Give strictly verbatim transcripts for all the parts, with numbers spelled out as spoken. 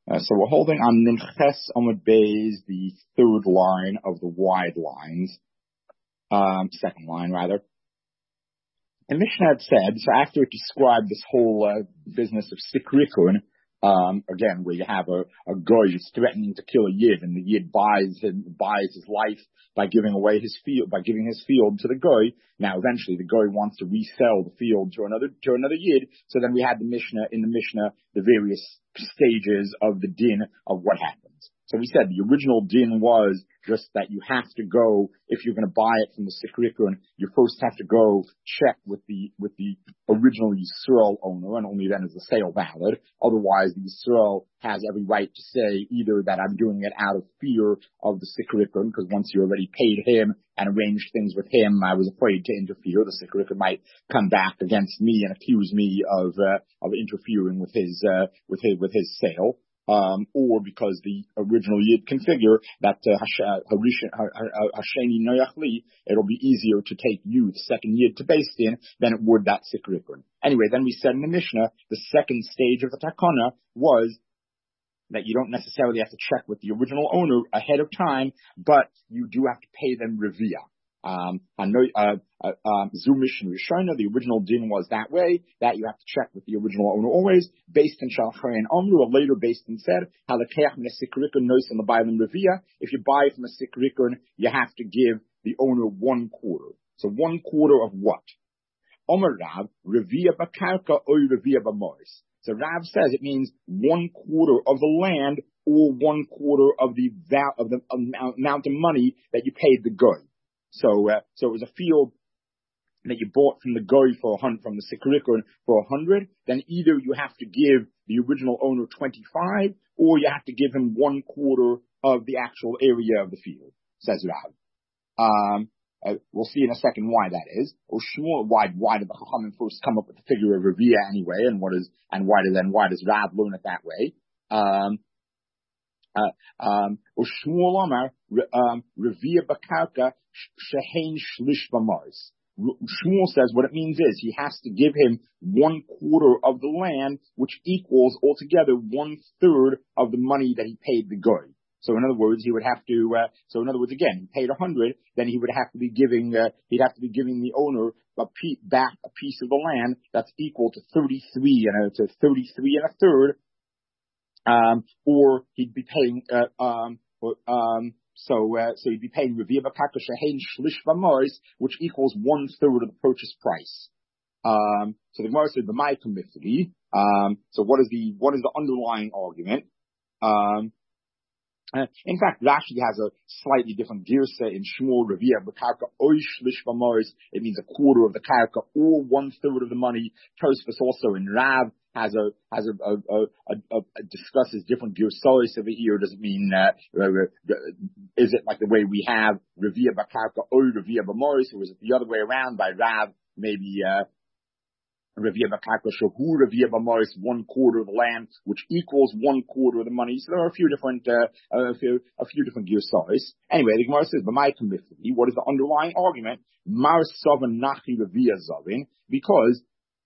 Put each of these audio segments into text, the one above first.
Uh, so we're holding on Nunches Amud Beis, the third line of the wide lines, um, second line rather. And Mishnah had said, so after it described this whole uh, business of sikrikun, um, again, where you have a, a guy who's threatening to kill a yid, and the yid buys him, buys his life by giving away his field, by giving his field to the guy. Now, eventually, the guy wants to resell the field to another to another yid. So then we had the Mishnah in the Mishnah, the various stages of the din of what happens. So we said the original din was just that you have to go, if you're going to buy it from the sikrikun, you first have to go check with the with the original Yisrael owner, and only then is the sale valid. Otherwise, the Yisrael has every right to say either that I'm doing it out of fear of the sikrikun, because once you already paid him and arranged things with him, I was afraid to interfere. The sikrikun might come back against me and accuse me of uh, of interfering with his uh, with his with his sale. Um, or because the original yid can figure that uh, Hasheni Noyachli, it'll be easier to take you, the second yid, to Beis Din than it would that sikrikun. Anyway, then we said in the Mishnah, the second stage of the takana was that you don't necessarily have to check with the original owner ahead of time, but you do have to pay them revia. Um, uh, uh, um, Zumish and Rishona, the original din was that way, that you have to check with the original owner always. Based in Shalchayin Omru, a later based in said, Halakech min sikrikun nois in the Bailim Revia. If you buy from a sikrikun, you have to give the owner one quarter. So one quarter of what? Omer Rav, Revia Bakarka or Revia Bamois. So Rav says it means one quarter of the land or one quarter of the val- of the amount of money that you paid the guy. So, uh, so it was a field that you bought from the guy for a hundred, from the sikrikun for a hundred. Then either you have to give the original owner twenty-five, or you have to give him one quarter of the actual area of the field. Says Rav. Um, uh, we'll see in a second why that is. Or Shmuel, why why did the Chachamim first come up with the figure of Revia anyway, and what is and why does then why does Rav learn it that way? Um, Uh, um, or Shmuel Amar, um, Revia Bakarka Shehein Shlish Bamars. Shmuel says what it means is he has to give him one quarter of the land, which equals altogether one third of the money that he paid the guy. So in other words, he would have to. Uh, so in other words, again, he paid a hundred, then he would have to be giving. Uh, he'd have to be giving the owner a pe- back a piece of the land that's equal to thirty-three and a, to thirty-three and a third. Um, or he'd be paying, uh, um, or, um, so, uh, so he'd be paying Revia Bakarka Shehein Shlish B'Mois, which equals one third of the purchase price. Um, so the Gemara said, B'mai Kamifli. Um, so what is the, what is the underlying argument? Um, Uh, in fact, Rashi has a slightly different girsa in Shmuel Revia Bakarka Oy Shlish B'Mois. It means a quarter of the karka or one third of the money. Tosfos also in Rav has a has a, a, a, a, a discusses different girsos over here. Does it mean uh, uh, is it like the way we have Revia Bakarka Oy Revia B'Mois, or is it the other way around by Rav? Maybe. Uh, Revia Bakarka Shahu Revia B'Mois, one quarter of the land, which equals one quarter of the money. So there are a few different, uh, a few, a few different girsos. Anyway, the Gemara says, "B'mai Kamifli." What is the underlying argument? Mar Savan Nachi Revia Zavin, because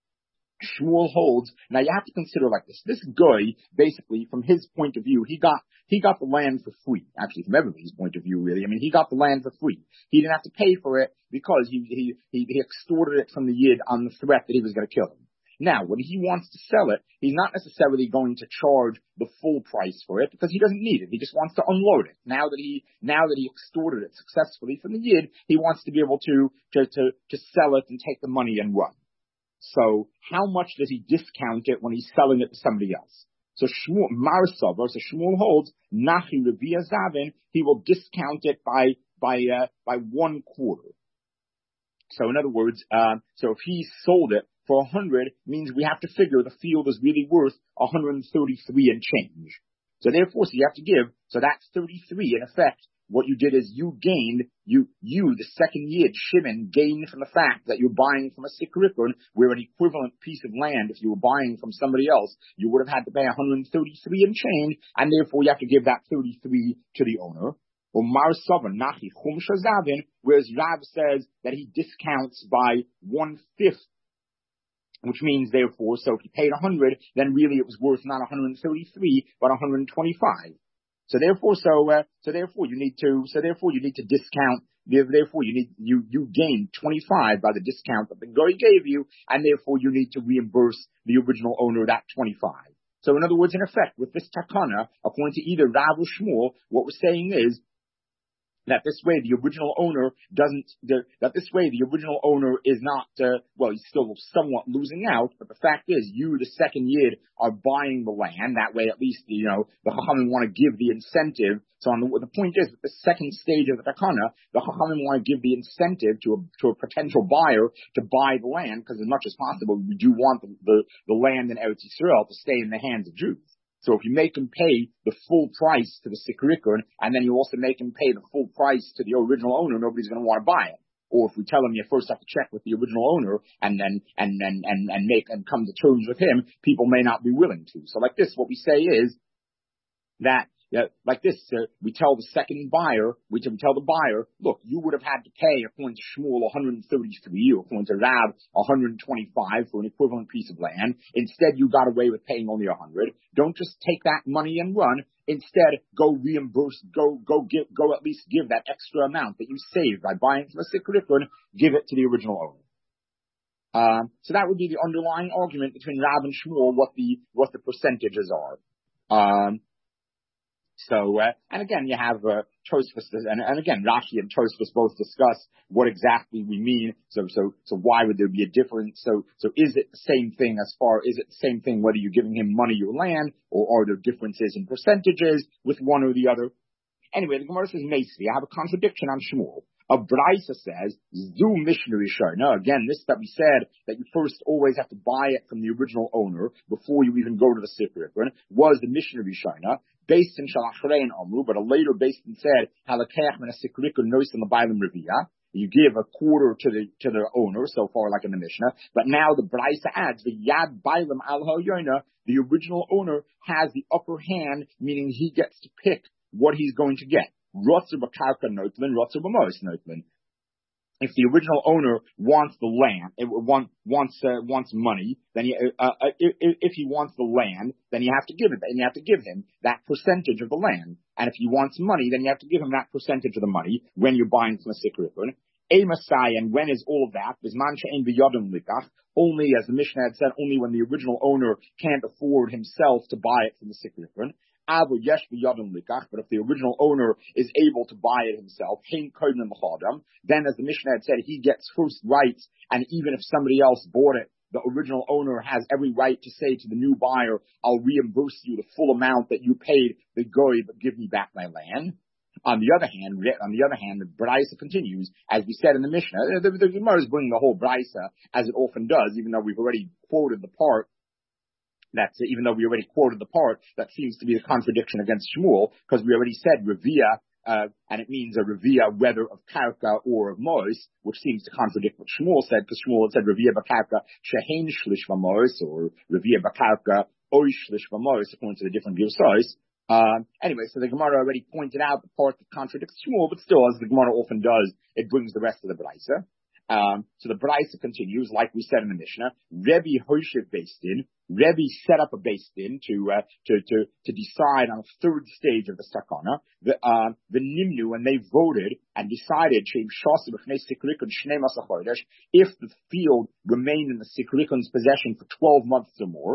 Shmuel holds. Now you have to consider like this. This guy, basically, from his point of view, he got he got the land for free. Actually, from everybody's point of view, really. I mean, he got the land for free. He didn't have to pay for it because he he he, he extorted it from the yid on the threat that he was going to kill him. Now, when he wants to sell it, he's not necessarily going to charge the full price for it because he doesn't need it. He just wants to unload it. Now that he now that he extorted it successfully from the yid, he wants to be able to to to, to sell it and take the money and run. So how much does he discount it when he's selling it to somebody else? So Shmuel, Marsavar, so Shmuel holds, Nachi Revia Zavin, he will discount it by, by, uh, by one quarter. So in other words, uh, so if he sold it for a hundred, means we have to figure the field is really worth one hundred thirty-three and change. So therefore, so you have to give, so that's thirty-three in effect. What you did is you gained, you, you, the second yid, Shimon, gained from the fact that you're buying from a sikrikun, where an equivalent piece of land, if you were buying from somebody else, you would have had to pay one hundred thirty-three and change, and therefore you have to give that thirty-three to the owner. Or Mar Savan, Nachi Chum Shazavin, whereas Rav says that he discounts by one-fifth which means therefore, so if you paid one hundred, then really it was worth not one hundred thirty-three, but one hundred twenty-five. So therefore, so, uh, so therefore you need to, so therefore you need to discount, therefore you need, you, you gain twenty-five by the discount that the guy gave you, and therefore you need to reimburse the original owner that twenty-five. So in other words, in effect, with this takana, according to either Rav or Shmuel, what we're saying is, that this way the original owner doesn't, the, that this way the original owner is not, uh, well, he's still somewhat losing out, but the fact is, you, the second yid, are buying the land. That way, at least, you know, the Chachamim want to give the incentive. So on the, the point is, with the second stage of the takana, the Chachamim want to give the incentive to a, to a potential buyer to buy the land, because as much as possible, we do want the, the, the land in Eretz Yisrael to stay in the hands of Jews. So if you make him pay the full price to the Sikrikun, and then you also make him pay the full price to the original owner, nobody's going to want to buy it. Or if we tell him you first have to check with the original owner and then and and and and make and come to terms with him, people may not be willing to. So like this, what we say is that. Yeah, like this, uh, we tell the second buyer, we tell the buyer, look, you would have had to pay, according to Shmuel, one hundred thirty-three, or according to Rav, one hundred twenty-five for an equivalent piece of land. Instead, you got away with paying only one hundred. Don't just take that money and run. Instead, go reimburse, go, go give, go at least give that extra amount that you saved by buying from a Sikrikun, give it to the original owner. Um, so that would be the underlying argument between Rav and Shmuel, what the, what the percentages are. Um, So, uh, and again, you have, uh, Tosfos, and, and again, Rashi and Tosfos both discuss what exactly we mean. So, so, so why would there be a difference? So, so is it the same thing as far, is it the same thing whether you're giving him money or land, or are there differences in percentages with one or the other? Anyway, the Gemara says, Meisvi, I have a contradiction on Shmuel. A Braisa says, Zu Mishnah Rishona. Again, this that we said, that you first always have to buy it from the original owner before you even go to the Sikrikun, was the Mishnah Rishona, based in Shalachrein Amru, but a later based in said, Halakech min Sikrikun nois in the Bailam Revia. You give a quarter to the, to the owner, so far like in the Mishnah, but now the Braisa adds, the Yad Bailam Al Hoyona, the original owner has the upper hand, meaning he gets to pick what he's going to get. Rotzer b'karka notlin, rotzer b'mos notlin. If the original owner wants the land, it want, wants uh, wants money, then he, uh, uh, if, if he wants the land, then you have to give it, and you have to give him that percentage of the land. And if he wants money, then you have to give him that percentage of the money when you're buying from a Sikrikun. A Masai, and when is all of that? Bisman she'en b'yodem likach. Only, as the Mishnah had said, only when the original owner can't afford himself to buy it from the Sikrikun. But if the original owner is able to buy it himself, then as the Mishnah had said, he gets first rights, and even if somebody else bought it, the original owner has every right to say to the new buyer, I'll reimburse you the full amount that you paid the goy, but give me back my land. On the other hand, on the other hand, the Braisa continues, as we said in the Mishnah, the, the, the Gemara is bringing the whole Braisa, as it often does, even though we've already quoted the part That's even though we already quoted the part that seems to be the contradiction against Shmuel, because we already said Revia, uh, and it means a Revia whether of Karka or of Mois, which seems to contradict what Shmuel said, because Shmuel had said Revia b'Karka shehein shlish v'Mois, or Revia b'Karka oy shlish v'Mois, according to the different Girsais. Uh, anyway, so the Gemara already pointed out the part that contradicts Shmuel, but still, as the Gemara often does, it brings the rest of the Braisa. Um, so the Braisa continues, like we said in the Mishnah, Rebbe Hoshev based in, Rebbe set up a based in to, uh, to, to, to decide on the third stage of the Sakana, the, uh, the Nimnu, and they voted and decided, if the field remained in the Sikrikun's possession for twelve months or more,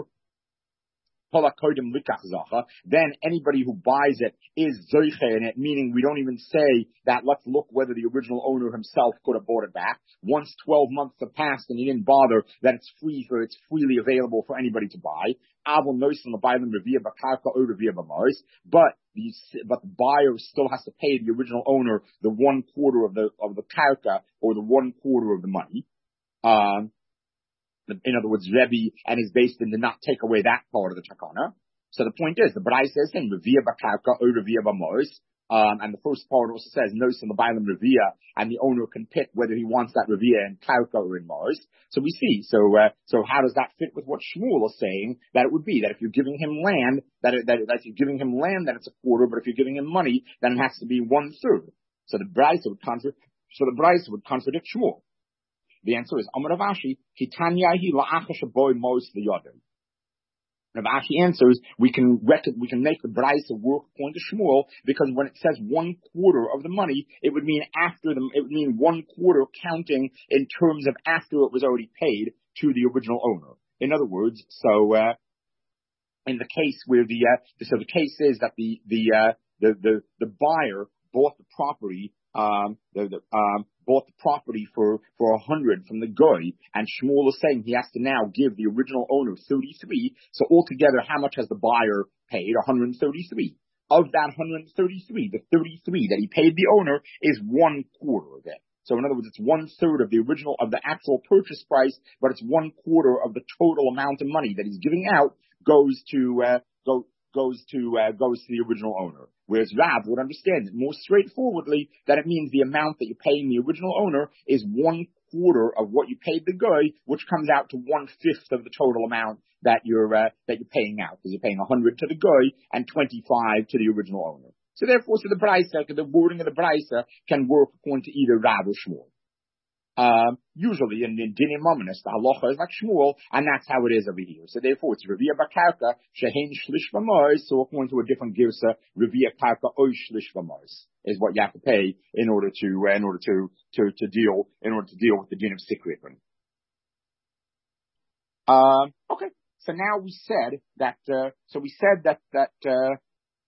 then anybody who buys it is zoiche in it, meaning we don't even say that let's look whether the original owner himself could have bought it back. Once twelve months have passed and he didn't bother, that it's free for, it's freely available for anybody to buy. But the, but the buyer still has to pay the original owner the one quarter of the, of the karka, or the one quarter of the money. Um, In other words, Rebbe and his based in did not take away that part of the takana. So the point is, the Braisa says in Revia b'Karka or Revia b'Mois, um, and the first part also says notes in the Bailam Revia, and the owner can pick whether he wants that Revia in Karka or in Mois. So we see. So, uh, so how does that fit with what Shmuel is saying? That it would be that if you're giving him land, that it, that, that if you're giving him land, then it's a quarter. But if you're giving him money, then it has to be one third. So the Braisa would contradict. So the Braisa would contradict Shmuel. The answer is Amar Rav Ashi, Kitanyahi la'achash boy mos liyadim. Rav Ashi answers, we can rec- we can make the Braisa work according to Shmuel, because when it says one quarter of the money, it would mean after them, it would mean one quarter counting in terms of after it was already paid to the original owner. In other words, so, uh, in the case where the, uh, so the case is that the, the, uh, the, the, the buyer bought the property, um, the, the, um, bought the property for, for a hundred from the guy, and Shmuel is saying he has to now give the original owner thirty-three, so altogether how much has the buyer paid? one hundred thirty-three. Of that one hundred thirty-three, the thirty-three that he paid the owner is one quarter of it. So in other words, it's one third of the original, of the actual purchase price, but it's one quarter of the total amount of money that he's giving out goes to, uh, go, goes to, uh, goes to the original owner. Whereas Rav would understand it more straightforwardly that it means the amount that you're paying the original owner is one quarter of what you paid the guy, which comes out to one fifth of the total amount that you're, uh, that you're paying out. Because you're paying one hundred to the guy and twenty-five to the original owner. So therefore, so the Braisa, the wording of the Braisa can work according to either Rav or Shmuel. Um, usually in, in Dinim Mominus, the halacha is like Shmuel, and that's how it is over here. So therefore, it's Revia Bakarka, Shehein Shlish V'mois, so according to a different Girsa, Revia Karka Oy Shlish V'mois is what you have to pay in order to, uh, in order to, to, to deal, in order to deal with the din of Sikripin. Um, okay. So now we said that, uh, so we said that, that, uh,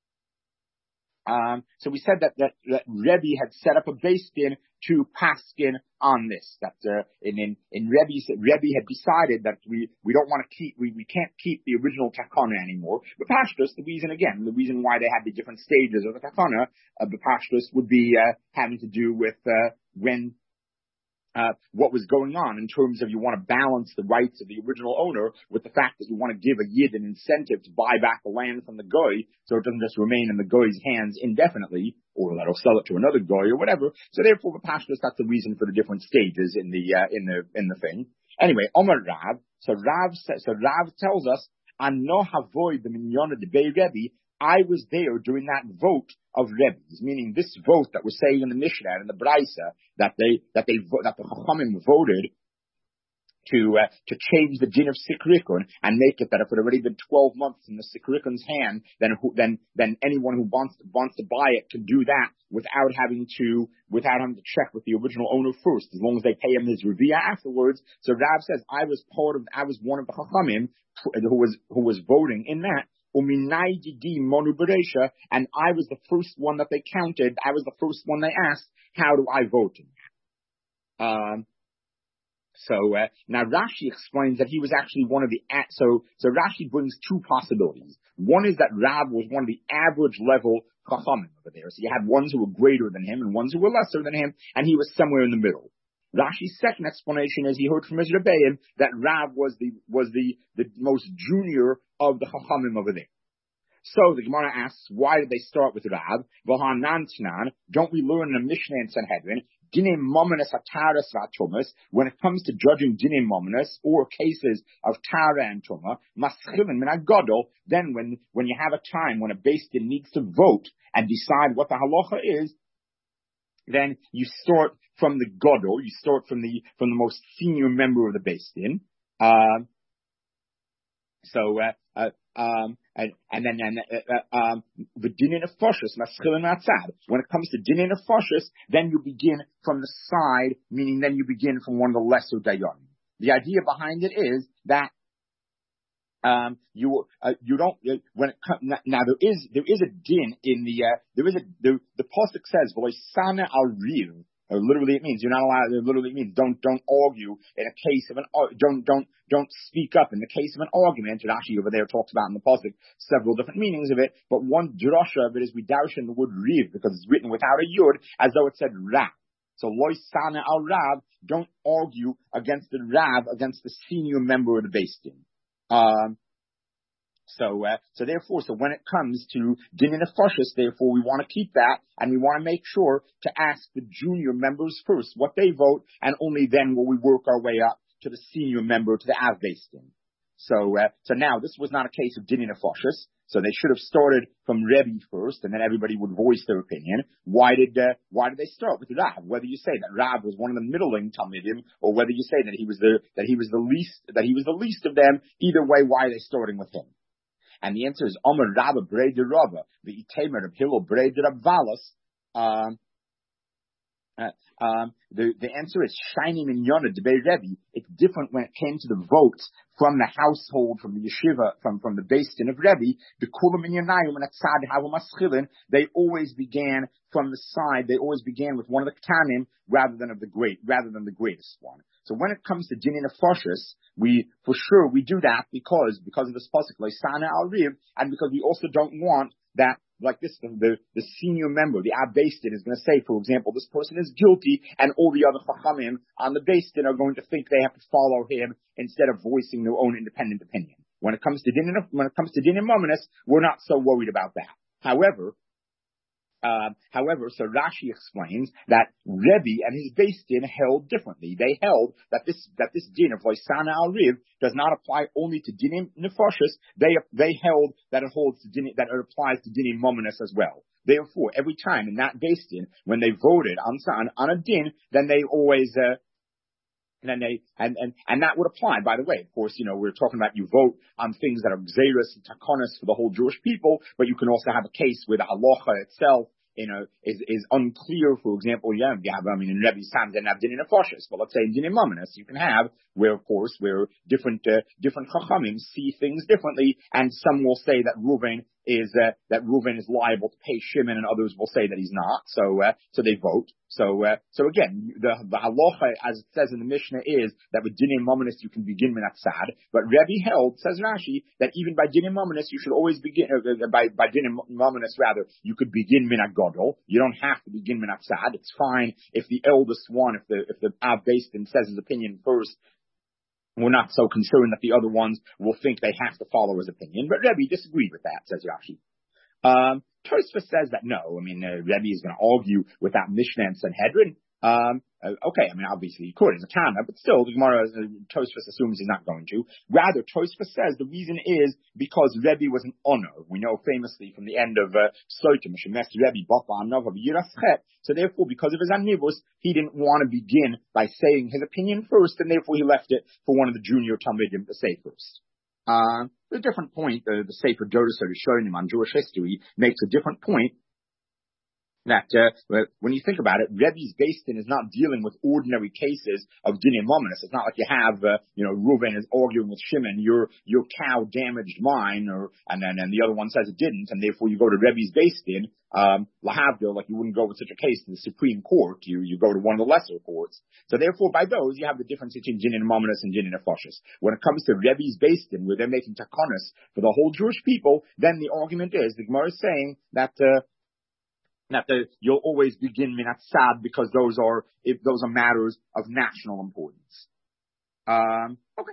Um, so we said that, that, that Rebbe had set up a base din to paskin on this. That, uh, in, in, in Rebbe, Rebbe had decided that we, we don't want to keep, we, we can't keep the original takana anymore. But Pashtus, the reason again, the reason why they had the different stages of the takana, of the Pashtus would be, uh, having to do with, uh, when, Uh, what was going on in terms of you want to balance the rights of the original owner with the fact that you want to give a yid an incentive to buy back the land from the guy, so it doesn't just remain in the guy's hands indefinitely, or that he'll sell it to another guy or whatever. So therefore, the Pashtus, that's the reason for the different stages in the uh, in the in the thing. Anyway, Omar Rav. So Rav says, so Rav tells us, "Ano havoy b'minyan debei Rebbe." I was there during that vote of Rebbe's, meaning this vote that we're saying in the Mishnah and in the Braisa that they that they that the Chachamim voted to uh, to change the din of Sikrikun and make it that if it had already been twelve months in the Sikrikun's hand, then who, then then anyone who wants to, wants to buy it can do that without having to without having to check with the original owner first, as long as they pay him his revia afterwards. So Rav says I was part of I was one of the Chachamim who was who was voting in that. And I was the first one that they counted. I was the first one they asked, how do I vote in that? Um, so, uh, now Rashi explains that he was actually one of the, so, so Rashi brings two possibilities. One is that Rav was one of the average level Chachamim over there. So you had ones who were greater than him and ones who were lesser than him, and he was somewhere in the middle. Rashi's second explanation is he heard from his Rebbeim that Rav was the, was the, the most junior of the Chachamim over there. So the Gemara asks, why did they start with Rav? Don't we learn in the Mishnah and Sanhedrin, Dinim Mominus Ataras Vatumas, when it comes to judging Dinim Mominus or cases of Tara and Tuma, Maschilin Min Agadol, then when, when you have a time when a Beis Din needs to vote and decide what the halacha is, then you start from the Gadol, you start from the, from the most senior member of the Beis Din. Uh, so, uh, uh, um, and, and then, and, uh, um, the Dinin of Foshus, Maschilin Atzad. When it comes to Dinin of Foshus, then you begin from the side, meaning then you begin from one of the lesser Dayanim. The idea behind it is that Um, you, uh, you don't, uh, when it comes, now, now there is, there is a din in the, uh, there is a, the, the Pasuk says, V'loisana al-riv, uh, literally it means, you're not allowed, it literally means, don't, don't argue in a case of an, don't, don't, don't speak up in the case of an argument. Rashi over there talks about in the Pasuk several different meanings of it, but one drasha of it is we dash in the word riv, because it's written without a yud, as though it said rav. So loisana al-rav, don't argue against the rav, against the senior member of the Beis Din. Um, so, uh, so therefore, so when it comes to Dinin of Foshus, therefore we want to keep that, and we want to make sure to ask the junior members first what they vote, and only then will we work our way up to the senior member, to the Av Beis Din. So, uh, so now this was not a case of Dinin Nefashos. So they should have started from Rebbe first, and then everybody would voice their opinion. Why did uh, why did they start with Rav? Whether you say that Rav was one of the middling Talmidim, or whether you say that he was the that he was the least that he was the least of them, either way, why are they starting with him? And the answer is Omer Rabba Brei de Rabba, the Itamer of Hillel Brei de Rabbalas. Um, Uh, um, the, the answer is Shining in Yonah Debei Rebbe. It's different when it came to the votes from the household, from the yeshiva, from, from the Beis Din of Rebbe. The Kulam in Yonayim and Atzad Havamas they always began from the side, they always began with one of the Ketanim rather than of the great, rather than the greatest one. So when it comes to Dinin Nefashos, we, for sure, we do that because, because of this pasuk, Leisana al Riv, and because we also don't want that, like this, the, the senior member, the Ab Beis Din is going to say, for example, this person is guilty, and all the other Chachamim on the Beis Din are going to think they have to follow him instead of voicing their own independent opinion. When it comes to Din, when it comes to Din and Mominus, we're not so worried about that. However, Uh, however, so Rashi explains that Rebbe and his Beis Din held differently. They held that this that this din of Loisana al Riv does not apply only to dinim nefashos. They they held that it holds to din, that it applies to dinim mominus as well. Therefore, every time in that Beis Din when they voted on on, on a din, then they always. Uh, And then they, and, and, and that would apply, by the way. Of course, you know, we're talking about you vote on things that are xeris and takonis for the whole Jewish people, but you can also have a case where the halacha itself, you know, is, is unclear. For example, yeah, you have, I mean, in Rebbe's times, they have Dinin Nefashos, but let's say in Dinin Mominus, you can have where, of course, where different, uh, different chachamim see things differently, and some will say that Reuven is, uh, that Reuven is liable to pay Shimon, and others will say that he's not. So, uh, so they vote. So, uh, so again, the, the halacha, as it says in the Mishnah, is that with Dinin Mominus you can begin Minat Sad, but Rebbe held, says Rashi, that even by Dinin Mominus you should always begin, uh, by, by Dinin Mominus rather, you could begin Minat Gadol. You don't have to begin Minat Sad. It's fine if the eldest one, if the, if the Av Beis Din says his opinion first, we're not so concerned that the other ones will think they have to follow his opinion. But Rebbe disagreed with that, says Rashi. Um, Tosfos says that no, I mean, uh, Rebbe is going to argue with that Mishnah and Sanhedrin. Um, uh, okay, I mean, obviously he could as a Tana, but still, the Gemara, uh, Tosfos assumes he's not going to. Rather, Tosfos says the reason is because Rebbe was an honor. We know famously from the end of uh, Soitim, Shemes Rebbe, Bapa Anov of Yiraschet. So therefore, because of his anivus, he didn't want to begin by saying his opinion first, and therefore he left it for one of the junior Talmidim to say first. Uh, a different point, uh, the Sefer Dodos Rishonim on Jewish history makes a different point that, uh, when you think about it, Rebbe's Beis Din is not dealing with ordinary cases of Dinei Mominus. It's not like you have, uh, you know, Reuven is arguing with Shimon, your, your cow damaged mine, or, and then, and the other one says it didn't, and therefore you go to Rebbe's Beis Din, um, Lahavdil, like you wouldn't go with such a case to the Supreme Court, you, you go to one of the lesser courts. So therefore, by those, you have the difference between Dinei Mominus and Dinei Nefashos. When it comes to Rebbe's Beis Din, where they're making takonos for the whole Jewish people, then the argument is, the Gemara is saying that, uh, that the, you'll always begin Minat Sad because those are, if those are matters of national importance. Um, okay.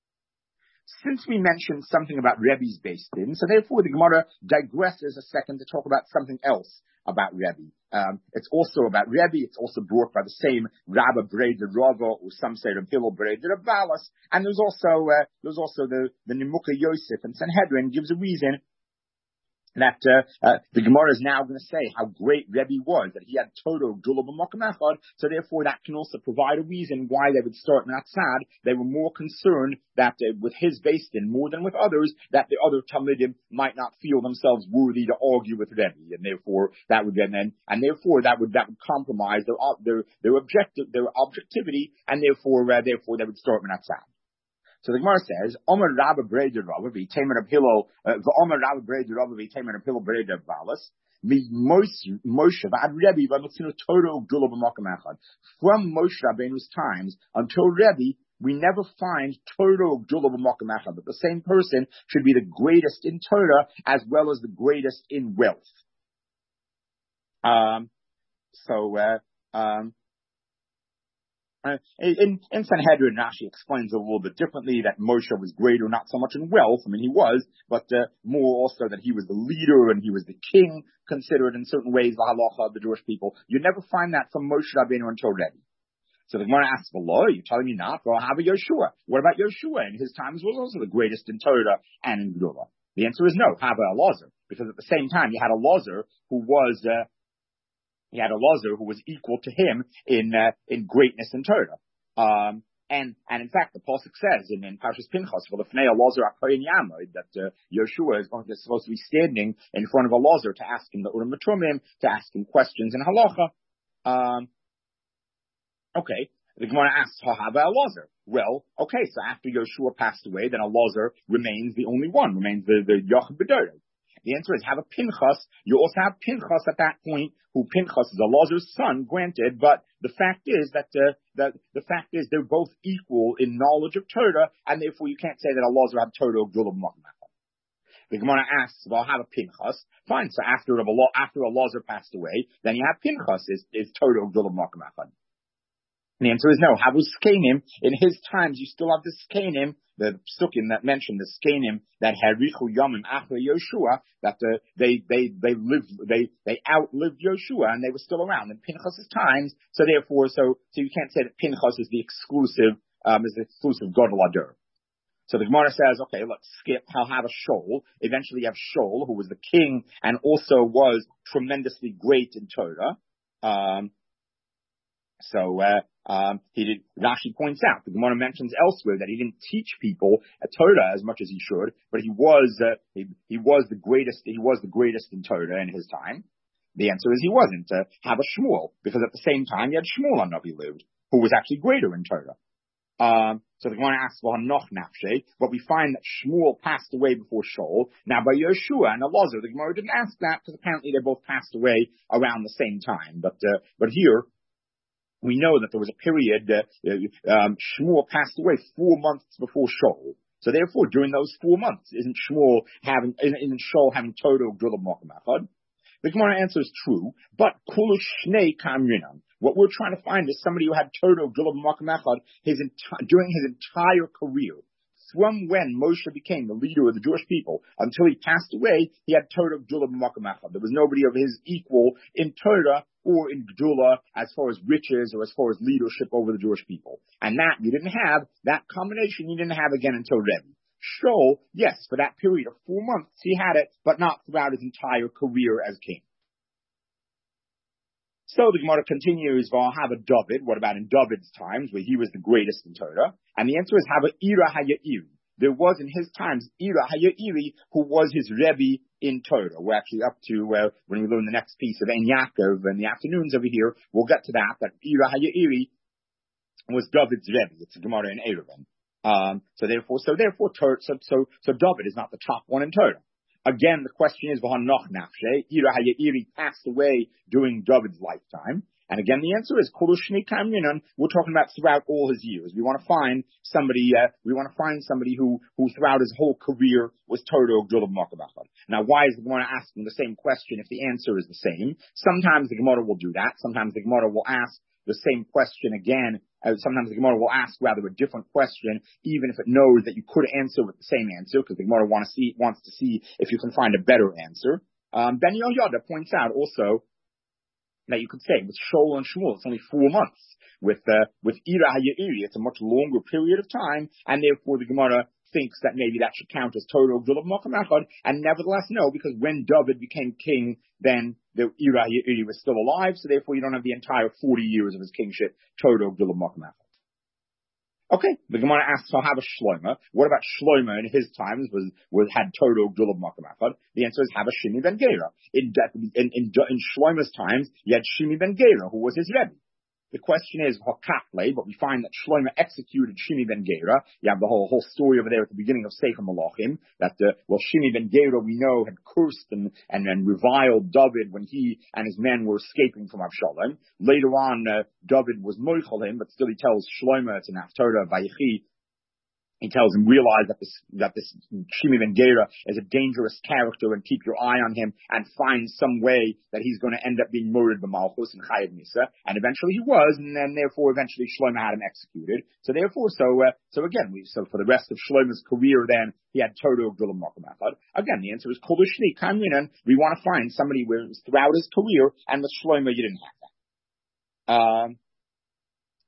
Since we mentioned something about Rebbe's Beis Din, so therefore the Gemara digresses a second to talk about something else about Rebbe. Um, it's also about Rebbe. It's also brought by the same Rabba Brei de Rava, or some say Rabbi Hillel Brei de Rabbalas. And there's also uh, there's also the the Nimuka Yosef and Sanhedrin gives a reason that uh, uh, the Gemara is now going to say how great Rebbe was, that he had Toto Gdula b'Makom Echad, so therefore that can also provide a reason why they would start Minat Sad. They were more concerned that uh, with his Beis Din, more than with others, that the other Talmidim might not feel themselves worthy to argue with Rebbe, and therefore that would then, and, and therefore that would that would compromise their their their objective their objectivity, and therefore uh, therefore they would start Minat Sad. So the Gemara says, Omer Rabba Brei de Rava v'Tamer of Hillel, v'Omer Rabba Brei de Rava v'Tamer of Hillel Brei de Balas, Moshe v'ad Rebbe v'Notzinu Torah Gdula b'Makom Echad. From Moshe Rabbeinu's times until Rebbe, we never find Torah Gdula b'Makom Echad, but the same person should be the greatest in Torah as well as the greatest in wealth. Um, so, uh, um, Uh, in, in Sanhedrin, Rashi explains a little bit differently that Moshe was greater, not so much in wealth. I mean, he was, but uh, more also that he was the leader and he was the king, considered in certain ways the halacha of the Jewish people. You never find that from Moshe Rabbeinu until Rebbe. So the Gemara asks, well, you're telling me not? Well, how about Yeshua? What about Yeshua? In his times was also the greatest in Torah and in Gdula. The answer is no. How about Elazar? Because at the same time, you had Elazar who was, uh, you had Elazar who was equal to him in, uh, in greatness in Torah. Um, and, and in fact, the Pasuk says in, in Parshas Pinchas, for the Fnei Elazar HaKohen Yamod, that, uh, Yeshua is, going, is supposed to be standing in front of Elazar to ask him the Urim Tumim, to ask him questions in Halacha. Um, Okay, the Gemara asks, how about Elazar? Well, okay, so after Yeshua passed away, then Elazar remains the only one, remains the, the Yochid B'Dorah. The answer is, have a Pinchas. You also have Pinchas at that point, who Pinchas is Elazar's son, granted, but the fact is that, uh, that the fact is they're both equal in knowledge of Torah, and therefore you can't say that Elazar had Torah of Gdula B'Makmach. The Gemara asks, well, have a Pinchas. Fine, so after, after Elazar passed away, then you have Pinchas is, is Torah of Gdula B'Makmach. And the answer is no. Havu Skenim, in his times, you still have the Skenim, the Psukim that mentioned the Skenim that Harichu Yomim Achra Yoshua, that uh, they they they lived they they outlived Yoshua and they were still around in Pinchas's times. So therefore, so so you can't say that Pinchas is the exclusive um is the exclusive Gadol Adur. So the Gemara says, okay, let's skip. I'll have a Shaul. Eventually, you have Shaul, who was the king and also was tremendously great in Torah. Um, so. Uh, Um, he did, Rashi points out, the Gemara mentions elsewhere that he didn't teach people at Torah as much as he should, but he was, uh, he, he was the greatest, he was the greatest in Torah in his time. The answer is he wasn't. Uh, have a Shmuel, because at the same time, you had Shmuel HaNavi lived, who was actually greater in Torah. Um, so the Gemara asks for Hanoch Nafshe, but we find that Shmuel passed away before Shaul. Now by Yeshua and Elazar, the Gemara didn't ask that, because apparently they both passed away around the same time. But, uh, but here, we know that there was a period, uh, um, Shmuel passed away four months before Shaul. So therefore, during those four months, isn't Shmuel having, isn't Shaul having Torah Gdula B'Makmach? The Gemara answer is true, but Kulu Shnei Kamrinan. What we're trying to find is somebody who had Torah Gdula B'Makmach his enti- during his entire career. From when Moshe became the leader of the Jewish people until he passed away, he had Torah Gdula B'Makmach. There was nobody of his equal in Torah or in Gdula as far as riches or as far as leadership over the Jewish people. And that you didn't have, that combination you didn't have again until Rebbe. Shaul, yes, for that period of four months he had it, but not throughout his entire career as king. So the Gemara continues, well, have a David. What about in David's times, where he was the greatest in Torah? And the answer is, have a Ira Haya'iri. There was in his times Ira Haya'iri, who was his Rebbe in Torah. We're actually up to, uh, when we learn the next piece of Ein Yaakov in the afternoons over here, we'll get to that, that Ira Haya'iri was David's Rebbe. It's a Gemara in Eruvin. Um, so therefore, so therefore, so, so, so David is not the top one in Torah. Again, the question is, V'hanoch nafshe, Ira Haya'iri passed away during David's lifetime. And again, the answer is, Kulushni Kamrinan, we're talking about throughout all his years. We want to find somebody, uh, we want to find somebody who, who throughout his whole career was Torah Gdula B'Makmach. Now, why is the Gemara asking the same question if the answer is the same? Sometimes the Gemara will do that. Sometimes the Gemara will ask the same question again. Uh, sometimes the Gemara will ask rather a different question, even if it knows that you could answer with the same answer, because the Gemara want to see, wants to see if you can find a better answer. Um, Ben Yehoyada points out also that you could say with Shaul and Shmuel, it's only four months. With uh, with Ira Haya'iri, it's a much longer period of time, and therefore the Gemara thinks that maybe that should count as Torah Gdula B'Makmach, and nevertheless no, because when David became king, then the Ira Haya'iri was still alive, so therefore you don't have the entire forty years of his kingship, Torah Gdula B'Makmach. Okay, the Gemara asks, so how about Shlomo? What about Shlomo in his times was, was had Torah Gdula B'Makmach? The answer is, have a Shimi ben Gera. In, in, in, in Shlomo's times, you had Shimi ben Gera, who was his Rebbe. The question is Hakatle, but we find that Shlomo executed Shimi ben Gera. You have the whole whole story over there at the beginning of Sefer Malachim, that uh, well Shimi ben Gera we know had cursed and and then reviled David when he and his men were escaping from Avshalom. Later on, uh, David was moichel him, but still he tells Shlomo, it's in Haftarah Vayechi, he tells him, realize that this, that this Shimi ben Gera is a dangerous character and keep your eye on him and find some way that he's going to end up being murdered by Malchus and Chayav Misa. And eventually he was, and then therefore eventually Shlomo had him executed. So therefore, so, uh, so again, we, so for the rest of Shlomo's career then, he had Torah Gdula B'Makmach. Again, the answer is Kulushni Kamrinan. We want to find somebody where it was throughout his career, and with Shlomo you didn't have that. Um,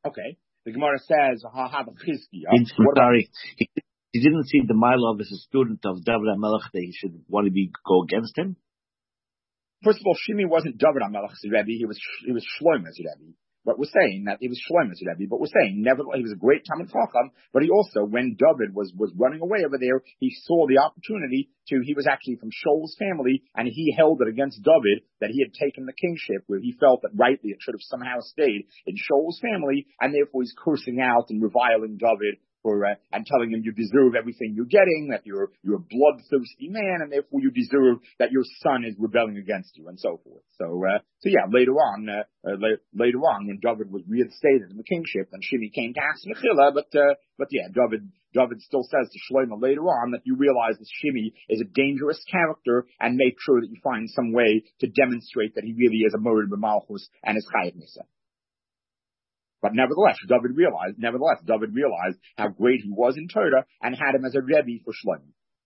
Okay. The Gemara says, ha ha sorry. He, he didn't see the mile of as a student of David HaMelech that he should want to be go against him. First of all, Shimi wasn't David HaMelech's Rebbe. He was he was Shlomo's Rebbe. But we're saying that he was Shlomo's Rebbe. But we're saying nevertheless he was a great Talmid Chacham. But he also, when David was was running away over there, he saw the opportunity to. He was actually from Shaul's family, and he held it against David that he had taken the kingship, where he felt that rightly it should have somehow stayed in Shaul's family, and therefore he's cursing out and reviling David. For, uh, and telling him you deserve everything you're getting, that you're you're a bloodthirsty man, and therefore you deserve that your son is rebelling against you, and so forth. So, uh, so yeah, later on, uh, uh, la- later on, when David was reinstated in the kingship, and Shimi came to ask Mechila, but uh, but yeah, David David still says to Shlomo later on that you realize that Shimi is a dangerous character, and make sure that you find some way to demonstrate that he really is a Morid b'Malchus and is Chayav Nisa. But nevertheless, David realized, nevertheless, David realized how great he was in Torah and had him as a Rebbe for Shlomo.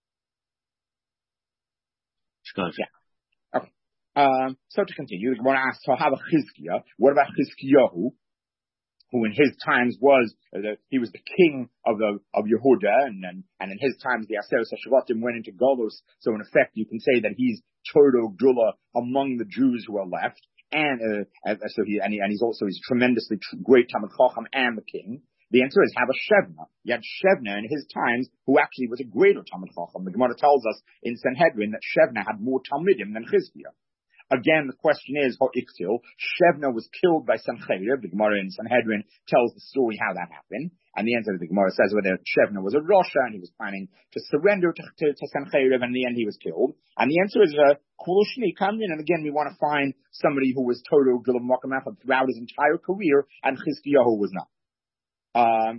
Yeah. Okay. Um, so to continue, the Gemara asks, how about Chizkiah? What about Chizkiyahu, who in his times was, uh, the, he was the king of the, of Yehuda, and, and, and in his times the Aseret HaShavatim went into Golus, so in effect you can say that he's Torah Gdula among the Jews who are left. And uh, so he and, he and he's also he's tremendously tr- great Talmid Chacham and the king. The answer is have a Shevna. You had Shevna in his times, who actually was a greater Talmid Chacham. The Gemara tells us in Sanhedrin that Shevna had more Talmidim than Chizkiah. Again, the question is, Ha'iktil, Shevna was killed by Sancheriv. The Gemara in Sanhedrin tells the story how that happened. And the answer, the Gemara says whether Shevna was a Rasha and he was planning to surrender to, to, to Sancheriv, and in the end he was killed. And the answer is, Kulushni comes in, and again we want to find somebody who was Toto Gilam Makamachad throughout his entire career, and Chizkiyahu was not. Um,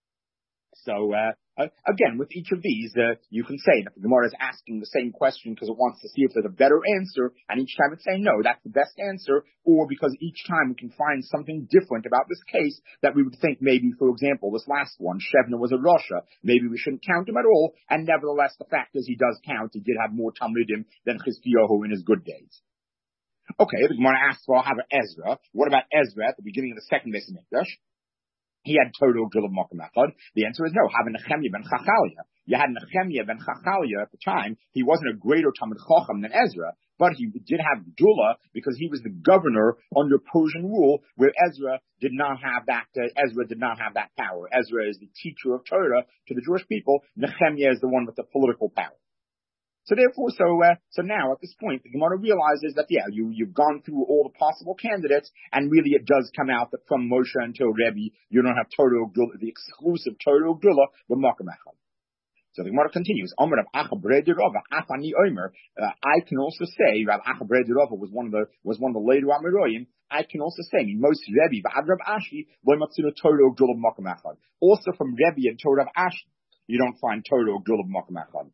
so, uh, Uh, again, with each of these, uh, you can say that the Gemara is asking the same question because it wants to see if there's a better answer, and each time it's saying, no, that's the best answer, or because each time we can find something different about this case that we would think maybe, for example, this last one, Shevna was a Rasha, maybe we shouldn't count him at all, and nevertheless, the fact is he does count, he did have more Talmudim than Chizkiyahu in his good days. Okay, the Gemara asks, well, how about Ezra? What about Ezra at the beginning of the second Beis Hamikdash? He had total Gilad Makom Echad. The answer is no. Have Nehemiah ben Chachalia. You had Nehemiah ben Chachalia at the time. He wasn't a greater Talmid Chacham than Ezra, but he did have Gdula because he was the governor under Persian rule, where Ezra did not have that. Uh, Ezra did not have that power. Ezra is the teacher of Torah to the Jewish people. Nehemiah is the one with the political power. So therefore, so uh, so now at this point, the Gemara realizes that yeah, you you've gone through all the possible candidates, and really it does come out that from Moshe until Rebbe, you don't have Torah Gdula, the exclusive Torah Gdula, but Makom Echad. So the Gemara continues. Omer Rav Acha Breder Rava Afani Omer. I can also say Rav Acha Breder Rava was one of the was one of the later Amoraim. I can also say most Rebbe, but Rav Ashi lo matzino Torah Gdula Makom Echad. Also from Rebbe and Torah Rav Ashi, you don't find Torah Gdula Makom Echad.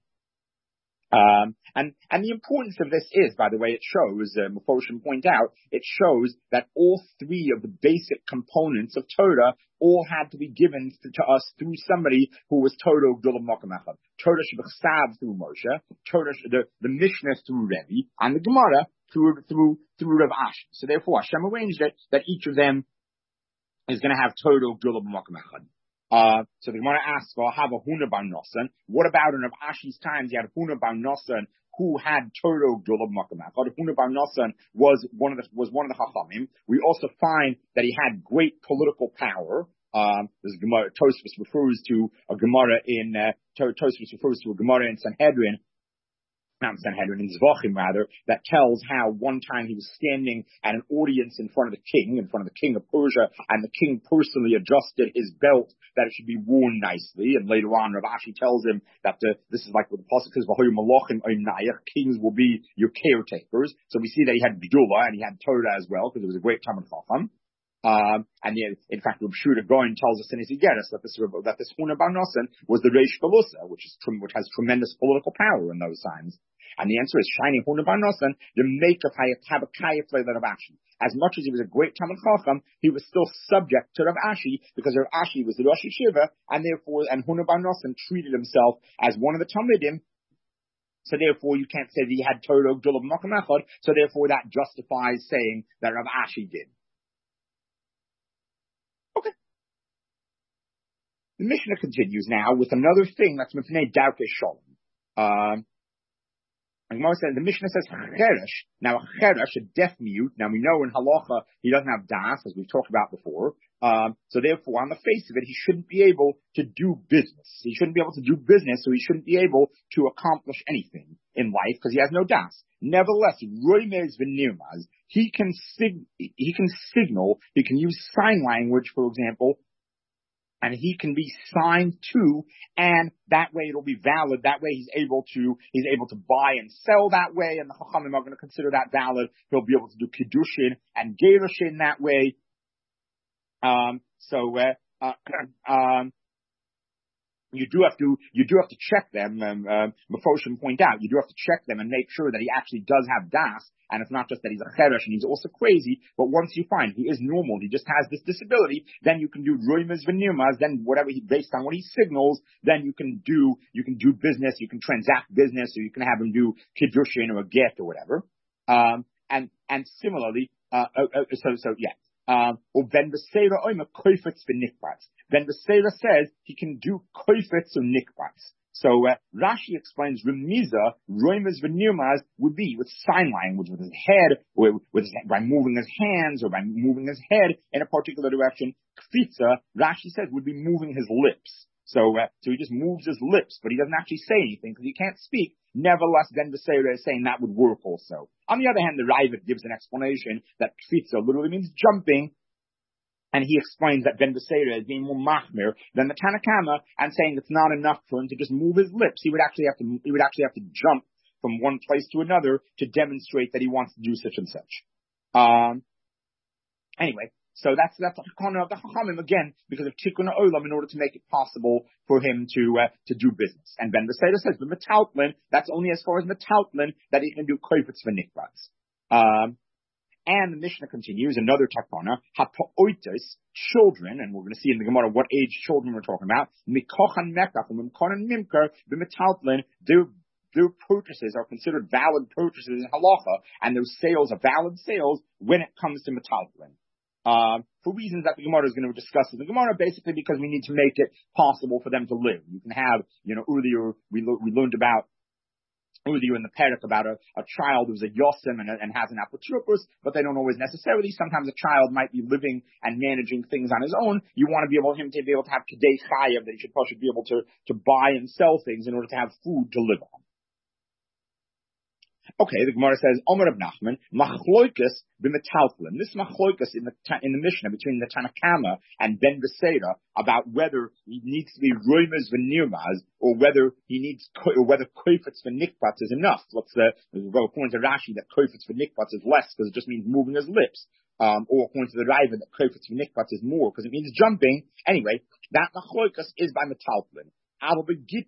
Um, and, and the importance of this is, by the way, it shows, uh, Mephoshim point out, it shows that all three of the basic components of Torah all had to be given to, to us through somebody who was Torah Gdula Makom Echad. Torah Shebechsav through Moshe, Torah, the, the Mishnah through Rebbe, and the Gemara through, through, through Rav Ashi. So therefore, Hashem arranged it that each of them is going to have Torah Gdula Makom Echad. Uh, so the Gemara asks, well, have a Huna bar Nosson. What about in Rav Ashi's times? You had Huna bar Nosson who had Torah Gdula Makom Echad. Huna bar Nosson was one of the was one of the Chachamim. We also find that he had great political power. Um, this Gemara Tosfos refers to a Gemara in uh, Tosfos refers to a Gemara in Sanhedrin. Not Sanhedrin, in Zvachim rather, that tells how one time he was standing at an audience in front of the king, in front of the king of Persia, and the king personally adjusted his belt that it should be worn nicely. And later on, Rav Ashi tells him that uh, this is like what the Pasuk says, "V'hoyu malachim oimnayach," kings will be your caretakers. So we see that he had Gdula and he had Torah as well, because it was a great Talmid Chacham. Um, and yet, in fact, Rav Shuda Goin tells us in his Igeres that this that this Huna bar Nosson was the Reish Galusa, which is which has tremendous political power in those times. And the answer is shiny Huna bar Nosson, the maker of Habakayif le Rav Ashi. As much as he was a great Talmid Chacham, he was still subject to Rav Ashi because Rav Ashi was the Rosh Yeshiva, and therefore, and Huna bar Nosson treated himself as one of the Talmidim. So therefore, you can't say that he had Torah Gdula Makom Echad. So therefore, that justifies saying that Rav Ashi did. Okay, the Mishnah continues now with another thing that's mifnei darkei shalom. Um, And Gemara says, the Mishnah says cheresh. Now a cheresh, a deaf mute. Now we know in halacha he doesn't have das, as we've talked about before. Um, so therefore, on the face of it, he shouldn't be able to do business. He shouldn't be able to do business, so he shouldn't be able to accomplish anything in life because he has no das. Nevertheless, roimez v'nirmaz, he can sig- he can signal. He can use sign language, for example. And he can be signed to, and that way it'll be valid. That way he's able to, he's able to buy and sell that way, and the Chachamim are going to consider that valid. He'll be able to do Kiddushin and Gerushin that way. Um, so, uh, uh, um, you do have to, you do have to check them, um, um, Mephoshim point out, you do have to check them and make sure that he actually does have das, and it's not just that he's a cheresh and he's also crazy, but once you find he is normal, he just has this disability, then you can do roimez v'nirmaz, then whatever he, based on what he signals, then you can do, you can do business, you can transact business, or you can have him do kiddushin or a get or whatever. Um, and, and similarly, uh, uh, uh so, so, yeah. Um, or Ben Beseira oima koifetz v'nikbatz. Ben Beseira says he can do koifetz or nikbatz. So uh, Rashi explains remiza, roimez v'nirmaz would be with sign language, with his head, or with his, by moving his hands, or by moving his head in a particular direction. Kfitza, Rashi says, would be moving his lips. So, uh, so he just moves his lips, but he doesn't actually say anything because he can't speak. Nevertheless, Ben Beseira is saying that would work also. On the other hand, the Ravid gives an explanation that kfitza literally means jumping, and he explains that Ben Beseira is being more machmir than the Tanakama and saying it's not enough for him to just move his lips. He would actually have to, he would actually have to jump from one place to another to demonstrate that he wants to do such and such. Um, anyway. So that's, that's the Hakana of the Chachamim, again, because of Tikkun Olam, in order to make it possible for him to, uh, to do business. And Ben Beseira says, but Metaltlin, that's only as far as Metaltlin, that he can do Koifetz v'nikbatz. Um, and the Mishnah continues, another Takana, Ha'pa'oitis, children, and we're going to see in the Gemara what age children we're talking about, Mikochan Mekach, Mimkonan Mimker, B'Metaltlin, their their purchases are considered valid purchases in Halacha, and those sales are valid sales when it comes to Metaltlin. Um, for reasons that the Gemara is going to discuss in the Gemara, basically because we need to make it possible for them to live. You can have, you know, earlier we, lo- we learned about, earlier in the Perek about a, a child who's a Yosim and, and has an Apotropos, but they don't always necessarily. Sometimes a child might be living and managing things on his own. You want to be able, him to be able to have Kedei Chayav, that he should, should be able to, to buy and sell things in order to have food to live on. Okay, the Gemara says, Omer of Nachman, machloikas b'metaltlin. This machloikas in the, in the Mishnah between the Tanakama and Ben Beseira about whether he needs to be roimez v'nirmaz or whether he needs, or whether koifetz v'nikbatz is enough. What's the, well, according to Rashi, that koifetz v'nikbatz is less because it just means moving his lips. Um, or according to the Raiva, that koifetz v'nikbatz is more because it means jumping. Anyway, that machloikas is by metaltlin. But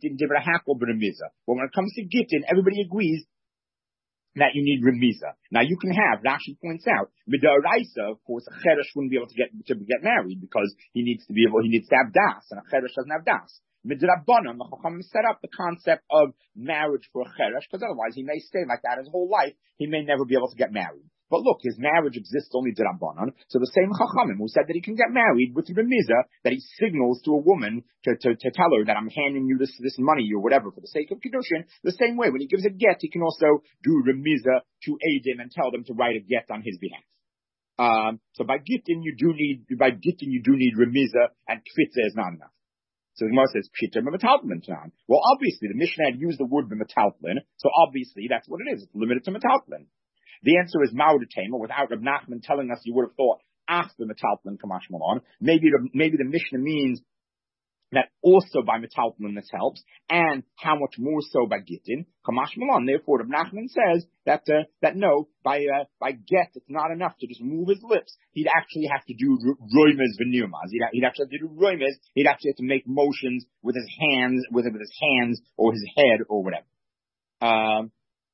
when it comes to gittin, everybody agrees that you need remiza. Now you can have, Rashi points out, midaraisa, of course, a cheresh wouldn't be able to get, to get married because he needs to be able, he needs to have das, and a cheresh doesn't have das. Midrabanan, the Chachamim set up the concept of marriage for a cheresh, because otherwise he may stay like that his whole life, he may never be able to get married. But look, his marriage exists only D'Rabbanan, so the same Chachamim who said that he can get married with remiza, that he signals to a woman to, to, to tell her that I'm handing you this, this money or whatever for the sake of Kiddushin, the same way when he gives a get, he can also do remiza to aid him and tell them to write a get on his behalf. Um, so by gittin you do need, by gittin you do need remiza, and kfitza is not enough. So the Gemara says, Pshita b'metaltlin. Well, obviously the Mishnah had used the word b'metaltlin, so obviously that's what it is. It's limited to metaltlin. The answer is Maudatema, without Reb Nachman telling us, you would have thought, after metaltlin kamash malon. Maybe the, maybe the Mishnah means that also by metaltlin this helps, and how much more so by gittin, kamash malon. Therefore, Reb Nachman says that, uh, that no, by, uh, by get, it's not enough to just move his lips. He'd actually have to do roimez v'nirmaz. He'd, he'd actually have to do roimez. He'd actually have to make motions with his hands, with, with his hands, or his head, or whatever. Um,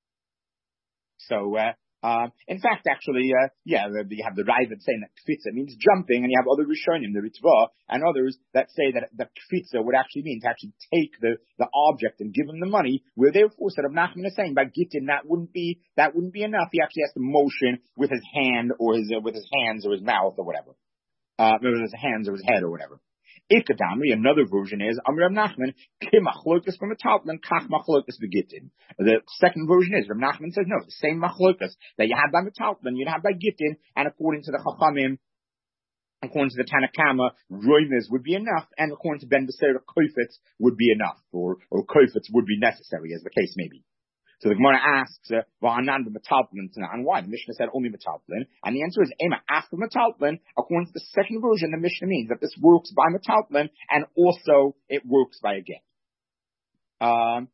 so, uh, Uh, in fact, actually, uh, yeah, you have the Ravid saying that kfitza means jumping, and you have other Rishonim, the Ritva, and others that say that, that kfitza would actually mean to actually take the, the object and give him the money, where therefore, said Reb Nachman is saying, by gittin, that wouldn't be, that wouldn't be enough. He actually has to motion with his hand, or his, uh, with his hands, or his mouth, or whatever. Uh, with his hands, or his head, or whatever. Ikadamri, another version is Amr Rav Nachman, Ki machlokas b'metaltlin, kach machlokas b'gittin. The second version is Rav Nachman says no, the same machlokas that you have by metaltlin, you'd have by gittin, and according to the Chachamim, according to the Tanakama, roimers would be enough, and according to Ben Beseira, koifetz would be enough, or or koifetz would be necessary, as the case may be. So the Gemara asks, uh, "Va'anan b'metaltlin tonight?" And why? The Mishnah said only metaltlin, and the answer is ema after metaltlin. According to the second version, the Mishnah means that this works by metaltlin, and also it works by a get. Um,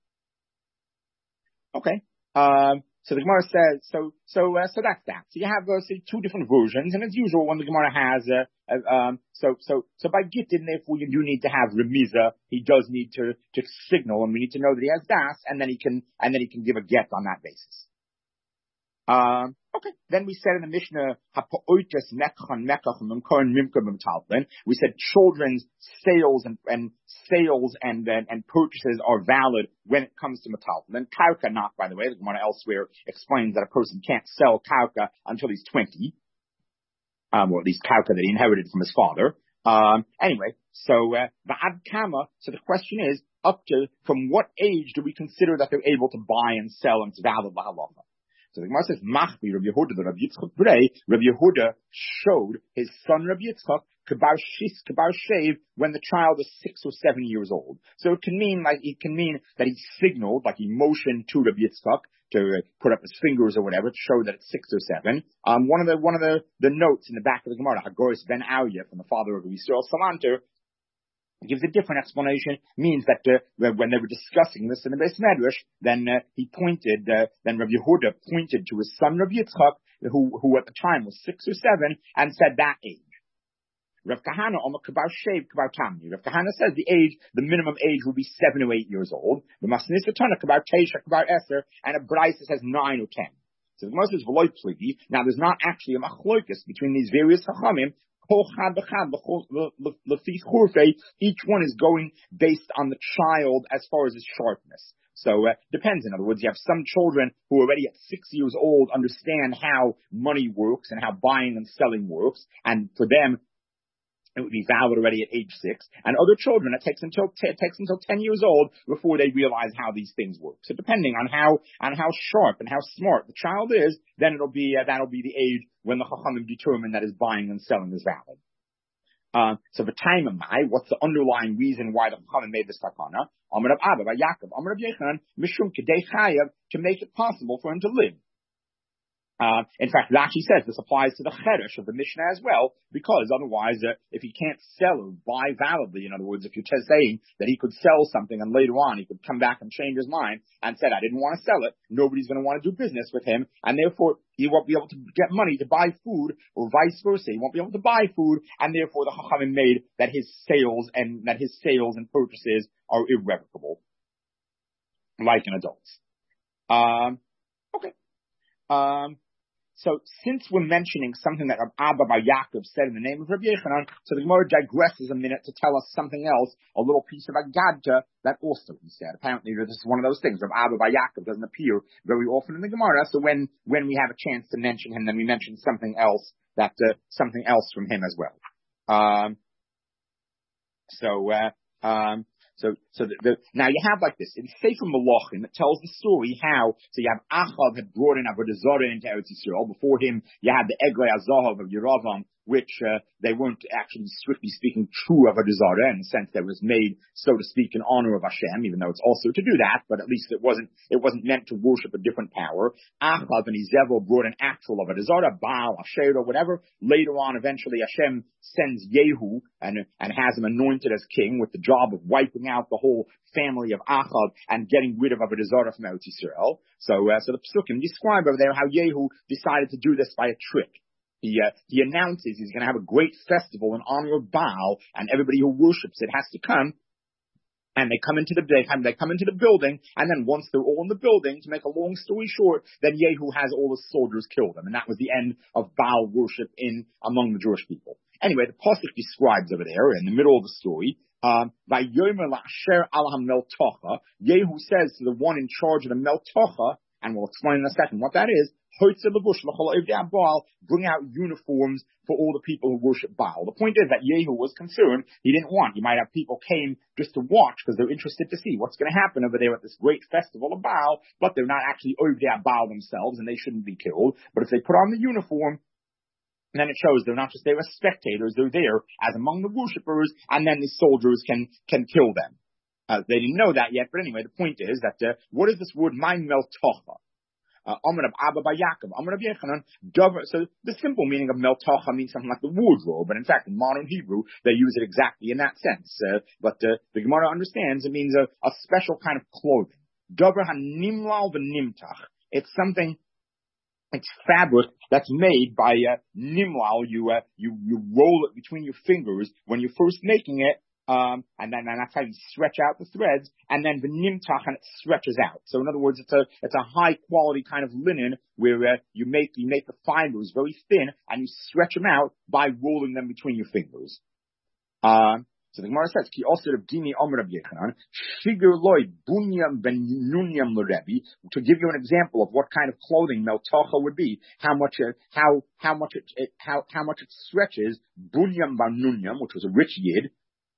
okay. Um, So the Gemara says, so, so, uh, so that's that. So you have, uh, say, two different versions, and as usual, when the Gemara has, uh, uh um, so, so, so by Gittin, therefore, you do need to have Remiza. He does need to, to signal, and we need to know that he has Das, and then he can, and then he can give a get on that basis. Um, okay. Then we said in the Mishnah, we said children's sales and, and sales and, and, and purchases are valid when it comes to metaltlin. Kauka not, by the way. The Gemara elsewhere explains that a person can't sell kauka until he's twenty. Um, or at least kauka that he inherited from his father. Um, anyway, so, uh, Ba'ad Kama, so the question is, up to, from what age do we consider that they're able to buy and sell and it's valid lahalacha? So the Gemara says, Machbi, Rabbi Yehuda, the Rabbi Yitzchak Brei, Rabbi Yehuda showed his son Rabbi Yitzchak kabar shis, kabar shave when the child is six or seven years old. So it can mean like, it can mean that he signaled, like he motioned to Rabbi Yitzchak to uh, put up his fingers or whatever to show that it's six or seven. Um, one of the, one of the, the notes in the back of the Gemara, Hagoris ben Aryeh from the father of Yisrael Salanter, gives a different explanation, means that uh, when they were discussing this in the Beis Medrash, then uh, he pointed, uh, then Rabbi Yehuda pointed to his son Rabbi Yitzchak, who, who at the time was six or seven, and said that age. Rav Kahana, Omer Kabar Shev, Kabar Tamni. Rav Kahana says the age, the minimum age will be seven or eight years old. The Masnisa Tana, Kabar Teisha, Kabar Eser, and a Braisa says nine or ten. So the Gemara says V'loi Pligi. Now there's not actually a machloikus between these various Chachamim. Each one is going based on the child as far as his sharpness. So, uh, depends. In other words, you have some children who already at six years old understand how money works and how buying and selling works. And for them, it would be valid already at age six. And other children, it takes until, t- it takes until ten years old before they realize how these things work. So depending on how, on how sharp and how smart the child is, then it'll be, uh, that'll be the age when the Chachamim determine that his buying and selling is valid. Uh, so the time of my, what's the underlying reason why the Chachamim made this takana? Amar Rav Abba, by Yaakov, Amar Rav Yechon, Mishum Kedei Chayav, to make it possible for him to live. Uh, in fact, Rashi says this applies to the cheresh of the Mishnah as well, because otherwise, uh, if he can't sell or buy validly, in other words, if you're just saying that he could sell something and later on he could come back and change his mind and said, I didn't want to sell it, nobody's going to want to do business with him, and therefore he won't be able to get money to buy food, or vice versa, he won't be able to buy food, and therefore the Chachamim made that his sales and that his sales and purchases are irrevocable, like an adult. Um, okay. Um, So since we're mentioning something that Abba Bar Yaakov said in the name of Rabbi Yechanan, so the Gemara digresses a minute to tell us something else, a little piece of Agadta that also he said. Apparently this is one of those things. Rabbi Abba Bar Yaakov doesn't appear very often in the Gemara, so when, when we have a chance to mention him, then we mention something else that, uh, something else from him as well. Um, so, uh, um, So, so the, the, now you have like this, in Sefer Malachim, it tells the story how, so you have Achav had brought in Avodah Zarah into Eretz Yisrael. Before him, you had the Eglei Azahav of Yeravam, which, uh, they weren't actually, strictly speaking, true Avodah Zarah, in the sense that it was made, so to speak, in honor of Hashem, even though it's also to do that, but at least it wasn't, it wasn't meant to worship a different power. Achav and Izebel brought an actual Avodah Zarah, Baal, Asher, or whatever. Later on, eventually, Hashem sends Yehu and, and has him anointed as king with the job of wiping out the whole family of Achav and getting rid of Avodah Zarah from Eretz Yisrael. So, uh, so the Psukim describe over there how Yehu decided to do this by a trick. He, uh, he announces he's going to have a great festival in honor of Baal, and everybody who worships it has to come. And they come into the they come, they come into the building, and then once they're all in the building, to make a long story short, then Yehu has all the soldiers kill them, and that was the end of Baal worship in among the Jewish people. Anyway, the pasuk describes over there in the middle of the story. Um, Yehu says to the one in charge of the Meltocha, and we'll explain in a second what that is. Bring out uniforms for all the people who worship Baal. The point is that Yehu was concerned. He didn't want. You might have people came just to watch because they're interested to see what's going to happen over there at this great festival of Baal, but they're not actually Ovdei Baal themselves, and they shouldn't be killed. But if they put on the uniform, then it shows they're not just there as spectators, they're there as among the worshippers, and then the soldiers can can kill them. Uh, they didn't know that yet, but anyway, the point is that uh, what is this word, my meltocha? Uh, Amr of Abba by Yaakov, Amr of Yechanan, Dover. So the simple meaning of meltocha means something like the wardrobe, but in fact, in modern Hebrew, they use it exactly in that sense. Uh, but uh, the Gemara understands it means a, a special kind of clothing. Dover hanimlal v'nimtach. It's something. It's fabric that's made by uh, nimlal. You uh, you you roll it between your fingers when you're first making it. Um, and then and that's how you stretch out the threads, and then the nimtach, and it stretches out. So in other words, it's a it's a high quality kind of linen where uh, you make you make the fibers very thin, and you stretch them out by rolling them between your fingers. Um, so the Gemara says, "Ki also of Dini Omer of Yechanan Shigur loy bunyam ben nunyam l'Rebbe." To give you an example of what kind of clothing meltocha would be, how much uh, how how much it, it how how much it stretches. Bunyam ben nunyam, which was a rich yid,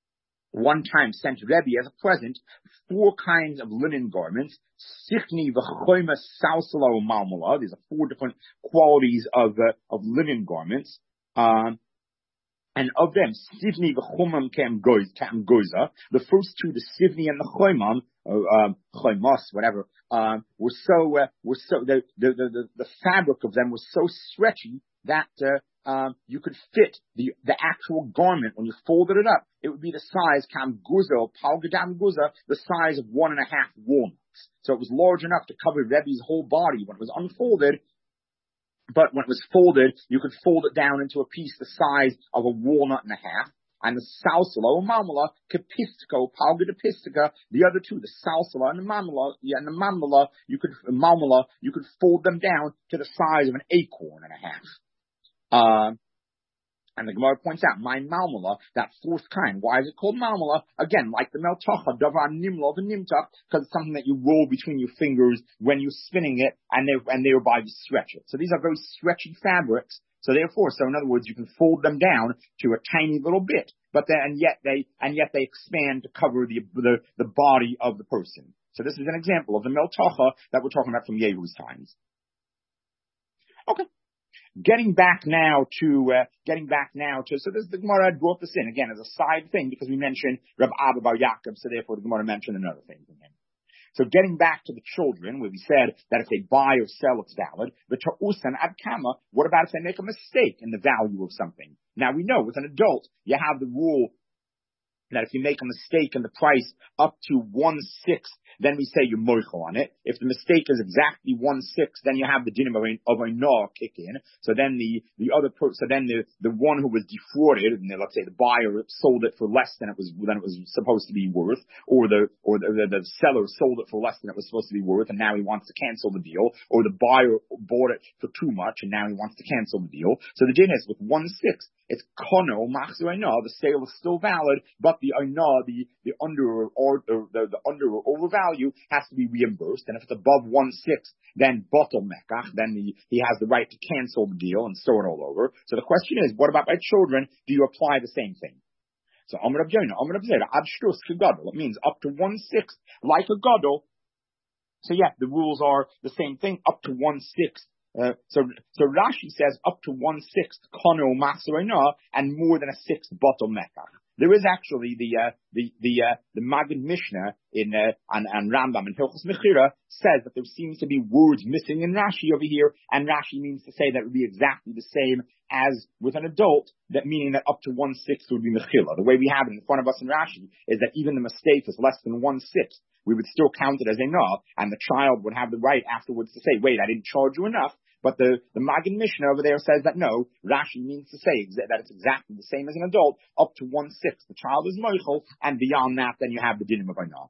one time sent Rebbe as a present four kinds of linen garments. Sichni v'choyma salsala u'malmala. These are four different qualities of uh, of linen garments. Um, and of them, Sivni v'chumam kem goza. The first two, the Sivni and the Choymam, uh, um, Choymas, whatever, um, were so uh, were so the the, the the fabric of them was so stretchy that uh, Um, you could fit the, the actual garment when you folded it up. It would be the size, kam guza, or palgadam guza, the size of one and a half walnuts. So it was large enough to cover Rebbe's whole body when it was unfolded. But when it was folded, you could fold it down into a piece the size of a walnut and a half. And the salsala, or mamala, kapistika, palgadapistika, the other two, the salsala and the mamala, yeah, and the mamala, you could, mamala, you could fold them down to the size of an acorn and a half. Uh, and the Gemara points out, my malmala, that fourth kind. Why is it called malmala? Again, like the meltocha, davar nimla, the nimtach, because it's something that you roll between your fingers when you're spinning it, and they and thereby you stretch it. So these are very stretchy fabrics. So therefore, so in other words, you can fold them down to a tiny little bit, but then and yet they and yet they expand to cover the the, the body of the person. So this is an example of the meltocha that we're talking about from Yehu's times. Okay. Getting back now to, uh, getting back now to, so this, the Gemara had brought this in again as a side thing because we mentioned Reb Abba bar Yaakov, so therefore the Gemara mentioned another thing from him. So getting back to the children, where we said that if they buy or sell, it's valid. But ta'usan ad kama, what about if they make a mistake in the value of something? Now we know with an adult, you have the rule that if you make a mistake in the price up to one-sixth, then we say you're moichel on it. If the mistake is exactly one-sixth, then you have the dinim of a, of a no kick in. So then the, the other per, so then the, the one who was defrauded, and let's say the buyer sold it for less than it was, than it was supposed to be worth, or the, or the, the, the seller sold it for less than it was supposed to be worth, and now he wants to cancel the deal, or the buyer bought it for too much, and now he wants to cancel the deal. So the din is with one-sixth, it's kono, machzu ayna, the sale is still valid, but the ayna, the, the under or, the, the, the under or over value has to be reimbursed. And if it's above one-sixth, then bottle mekach, then the, he has the right to cancel the deal and start it all over. So the question is, what about by children? Do you apply the same thing? So Amr Rab Yonah, Amr Rab Zera, ad shtus kegadol. It means up to one-sixth, like a gadol. So yeah, the rules are the same thing, up to one-sixth. Uh, so, so Rashi says up to one-sixth kono maserena and more than a sixth bottle mekach. There is actually the, uh, the, the, uh, the Maggid Mishnah in, uh, and, and Rambam in Hilchos Mechira says that there seems to be words missing in Rashi over here, and Rashi means to say that it would be exactly the same as with an adult, that meaning that up to one-sixth would be Mechila. The way we have it in front of us in Rashi is that even the mistake is less than one-sixth, we would still count it as a no, and the child would have the right afterwards to say, wait, I didn't charge you enough. But the, the Maggid Mishnah over there says that no, Rashi means to say exa- that it's exactly the same as an adult, up to one-sixth. The child is moichel, and beyond that, then you have the dinim of Ainah.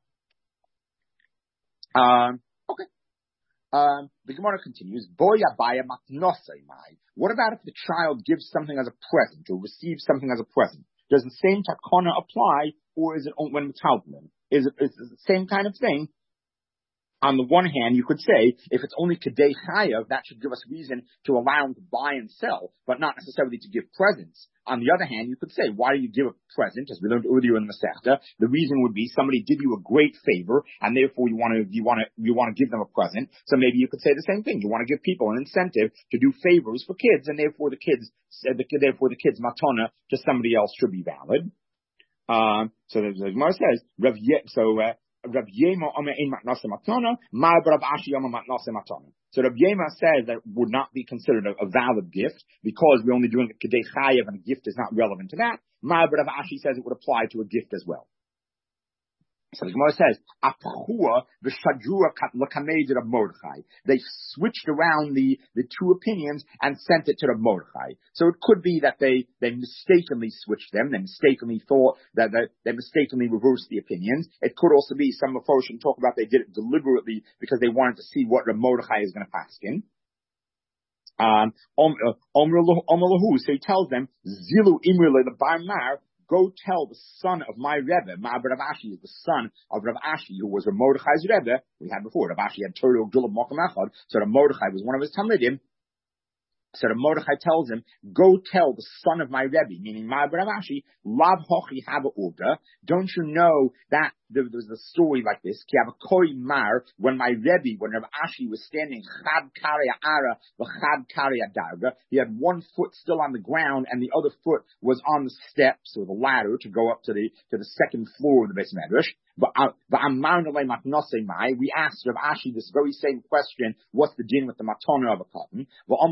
Um, okay. Um, the Gemara continues, Boya baya matnosai mai. What about if the child gives something as a present, or receives something as a present? Does the same takana apply, or is it when metaltalin? Is it, is it the same kind of thing? On the one hand, you could say, if it's only Kedei Chayav, that should give us reason to allow him to buy and sell, but not necessarily to give presents. On the other hand, you could say, why do you give a present, as we learned earlier in the Masechta? The reason would be somebody did you a great favor, and therefore you want to, you want to, you want to give them a present. So maybe you could say the same thing. You want to give people an incentive to do favors for kids, and therefore the kids, therefore the kids' matana to somebody else should be valid. Um, so the Gemara says, Rav Ye, so, uh, Rav Yema Omer Ein Matnase Matana, Ma Rav Ashi Omer Matnase Matana. So Rav Yema says that it would not be considered a, a valid gift because we're only doing a Kedei Chayav and a gift is not relevant to that. Ma Rav Ashi says it would apply to a gift as well. So the Gemara says, Apachua v'shadrua l'kamed Rav Mordechai. They switched around the, the two opinions and sent it to Rav Mordechai. So it could be that they, they mistakenly switched them. They mistakenly thought that, that they mistakenly reversed the opinions. It could also be some Mephoshim talk about they did it deliberately because they wanted to see what Rav Mordechai is going to paskin. Um, Omer so he tells them, Zilu Imrile the Bar Mar. Go tell the son of my Rebbe, Ma Rav Ashi is the son of Rav Ashi, who was Rav Mordechai's Rebbe. We had before, Rav Ashi had Torah Gulab Mokum Echad, so Rav Mordechai was one of his Talmidim. So the Mordechai tells him, go tell the son of my Rebbe, meaning my Rav Ashi, Lav Hochi Haba Urda. Don't you know that there was a story like this? Ki have a koi mar, when my Rebbe, when Rav Ashi was standing Chad Karya Ara, Chad Karya Darga, he had one foot still on the ground and the other foot was on the steps or the ladder to go up to the to the second floor of the Beis Medrash. But we asked Rav Ashi this very same question, what's the din with the matana of a cotton?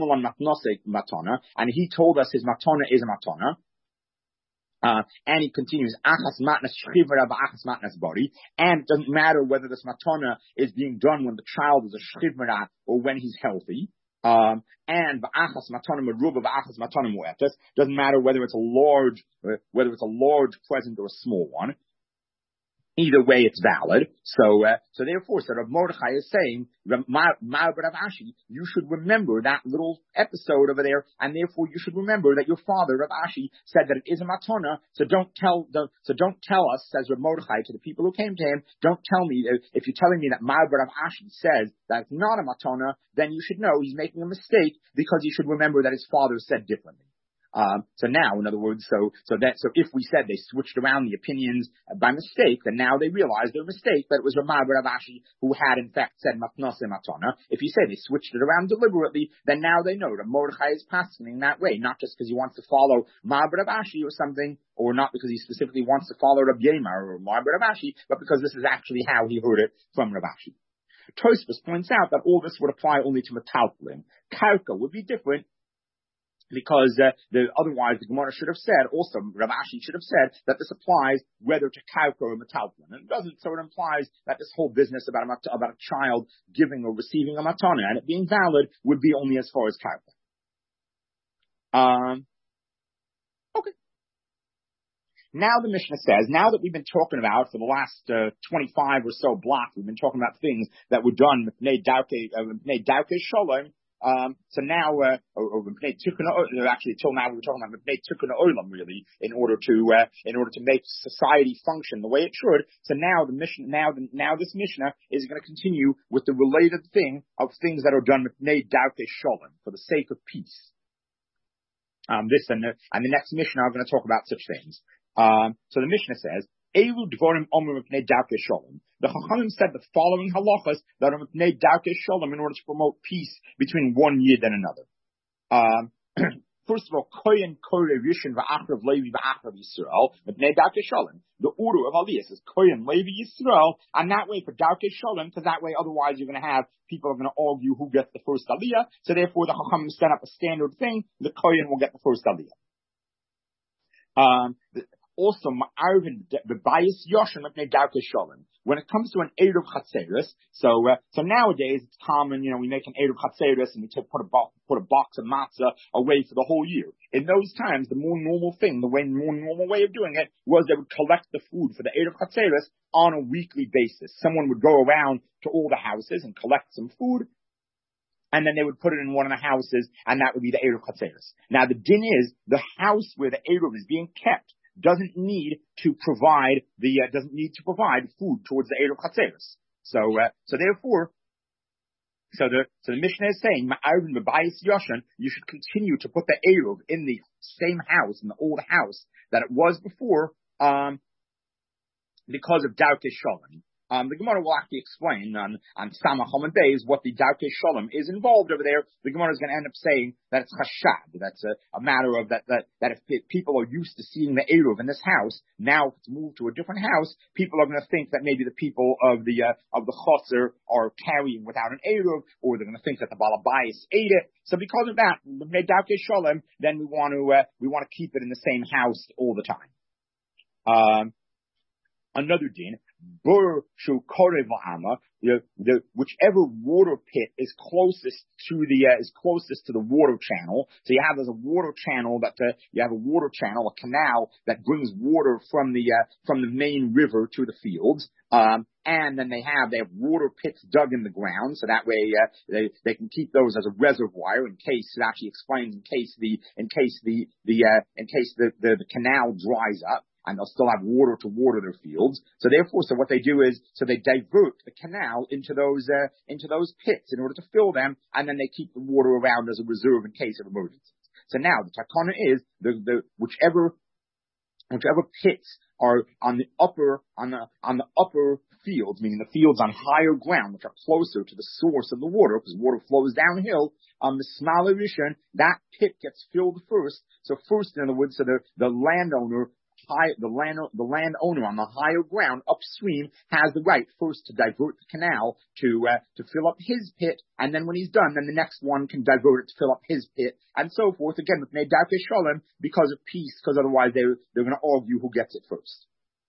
And he told us his matana is a matana. Uh, and he continues, achas matnas shchivra v'achas matnas bari. And it doesn't matter whether this matana is being done when the child is a shchivra or when he's healthy. Um, and v'achas matana meruba v'achas matana mu'etes. Doesn't matter whether it's a large, uh, whether it's a large present or a small one. Either way, it's valid. So, uh, so therefore, so Rav Mordechai is saying, Ma Rav Ashi, you should remember that little episode over there, and therefore you should remember that your father, Rav Ashi, said that it is a matana. So don't tell, don't, so don't tell us, says Rav Mordechai to the people who came to him, don't tell me, if you're telling me that Ma Rav Ashi says that it's not a matana, then you should know he's making a mistake because you should remember that his father said differently. Um, so now, in other words, so, so that, so if we said they switched around the opinions by mistake, then now they realized their mistake, that it was Rav Ashi who had in fact said matnase matana. If you say they switched it around deliberately, then now they know that Mordechai is passing that way, not just because he wants to follow Rav Ashi or something, or not because he specifically wants to follow Rav Yemar or Rav Ashi, but because this is actually how he heard it from Rav Ashi. Tosfos points out that all this would apply only to metaltalin. Karka would be different, because uh, the, otherwise the Gemara should have said, also Rav Ashi should have said, that this applies whether to karka or metaltalin. And it doesn't, so it implies that this whole business about a, about a child giving or receiving a matana and it being valid would be only as far as karka. Um, okay. Now the Mishnah says, now that we've been talking about for the last uh, twenty-five or so blocks, we've been talking about things that were done with Mnei Dauke Sholem. Um, so now, uh, or, or actually, till now we were talking about Tikkun Olam, really, in order to, uh, in order to make society function the way it should. So now the mission, now, the, now this Mishnah is going to continue with the related thing of things that are done with Mnei Dauke Sholem for the sake of peace. Um, this and the, and the next Mishnah are going to talk about such things. Um, so the Mishnah says, Eilu Dvorim Omer Mipnei Dauke Sholem. The Chachamim said the following halachas that are Mipnei Dauke Sholem in order to promote peace between one yid and another. Um, first of all, Kohen Kore Rishon V'Achrav Levi V'Achrav Yisrael Mipnei Dauke Sholem. The order of Aliyah says Kohen Levi Yisrael, and that way for Dauke Sholem, because that way otherwise you're going to have people are going to argue who gets the first Aliyah. So therefore the Chachamim set up a standard thing: the Kohen will get the first Aliyah. Um. Also, ma'arvin the bias yoshin mipnei dauke sholem. When it comes to an eruv chatzeris, so uh, so nowadays it's common, you know, we make an eruv chatzeris and we take, put a bo- put a box of matzah away for the whole year. In those times, the more normal thing, the way more normal way of doing it was they would collect the food for the eruv chatzeris on a weekly basis. Someone would go around to all the houses and collect some food, and then they would put it in one of the houses, and that would be the eruv chatzeris. Now the din is the house where the eruv is being kept doesn't need to provide the uh, doesn't need to provide food towards the Eruv Chatzeris. So, uh, so therefore, so the, so the Mishnah is saying, Ma'arvin B'bayis Yoshan, you should continue to put the Eruv in the same house, in the old house that it was before, um, because of Darkei Shalom. Um, the Gemara will actually explain on, on Samach Hamad Beis what the Darkei Shalom is involved over there. The Gemara is going to end up saying that it's chashad. That's a, a matter of that, that, that if people are used to seeing the Eruv in this house, now if it's moved to a different house, people are going to think that maybe the people of the, uh, of the Chosser are carrying without an Eruv, or they're going to think that the Balabais ate it. So because of that, the Darkei Shalom, then we want to, uh, we want to keep it in the same house all the time. Um, Another din, bur shu korev ama, the, the, whichever water pit is closest to the, uh, is closest to the water channel. So you have as a water channel that, uh, you have a water channel, a canal that brings water from the, uh, from the main river to the fields. Um, and then they have, they have water pits dug in the ground, so that way, uh, they, they can keep those as a reservoir in case, it actually explains in case the, in case the, the, uh, in case the, the, the canal dries up. And they'll still have water to water their fields. So therefore, so what they do is, so they divert the canal into those, uh, into those pits in order to fill them, and then they keep the water around as a reserve in case of emergencies. So now, the takana is, the, the, whichever, whichever pits are on the upper, on the, on the upper fields, meaning the fields on higher ground, which are closer to the source of the water, because water flows downhill, um, the smaller rishon, that pit gets filled first. So first, in other words, so the, the landowner, High, the land, the landowner on the higher ground upstream has the right first to divert the canal to, uh, to fill up his pit, and then when he's done, then the next one can divert it to fill up his pit, and so forth. Again, with Darkei Shalom, because of peace, because otherwise they, they're going to argue who gets it first.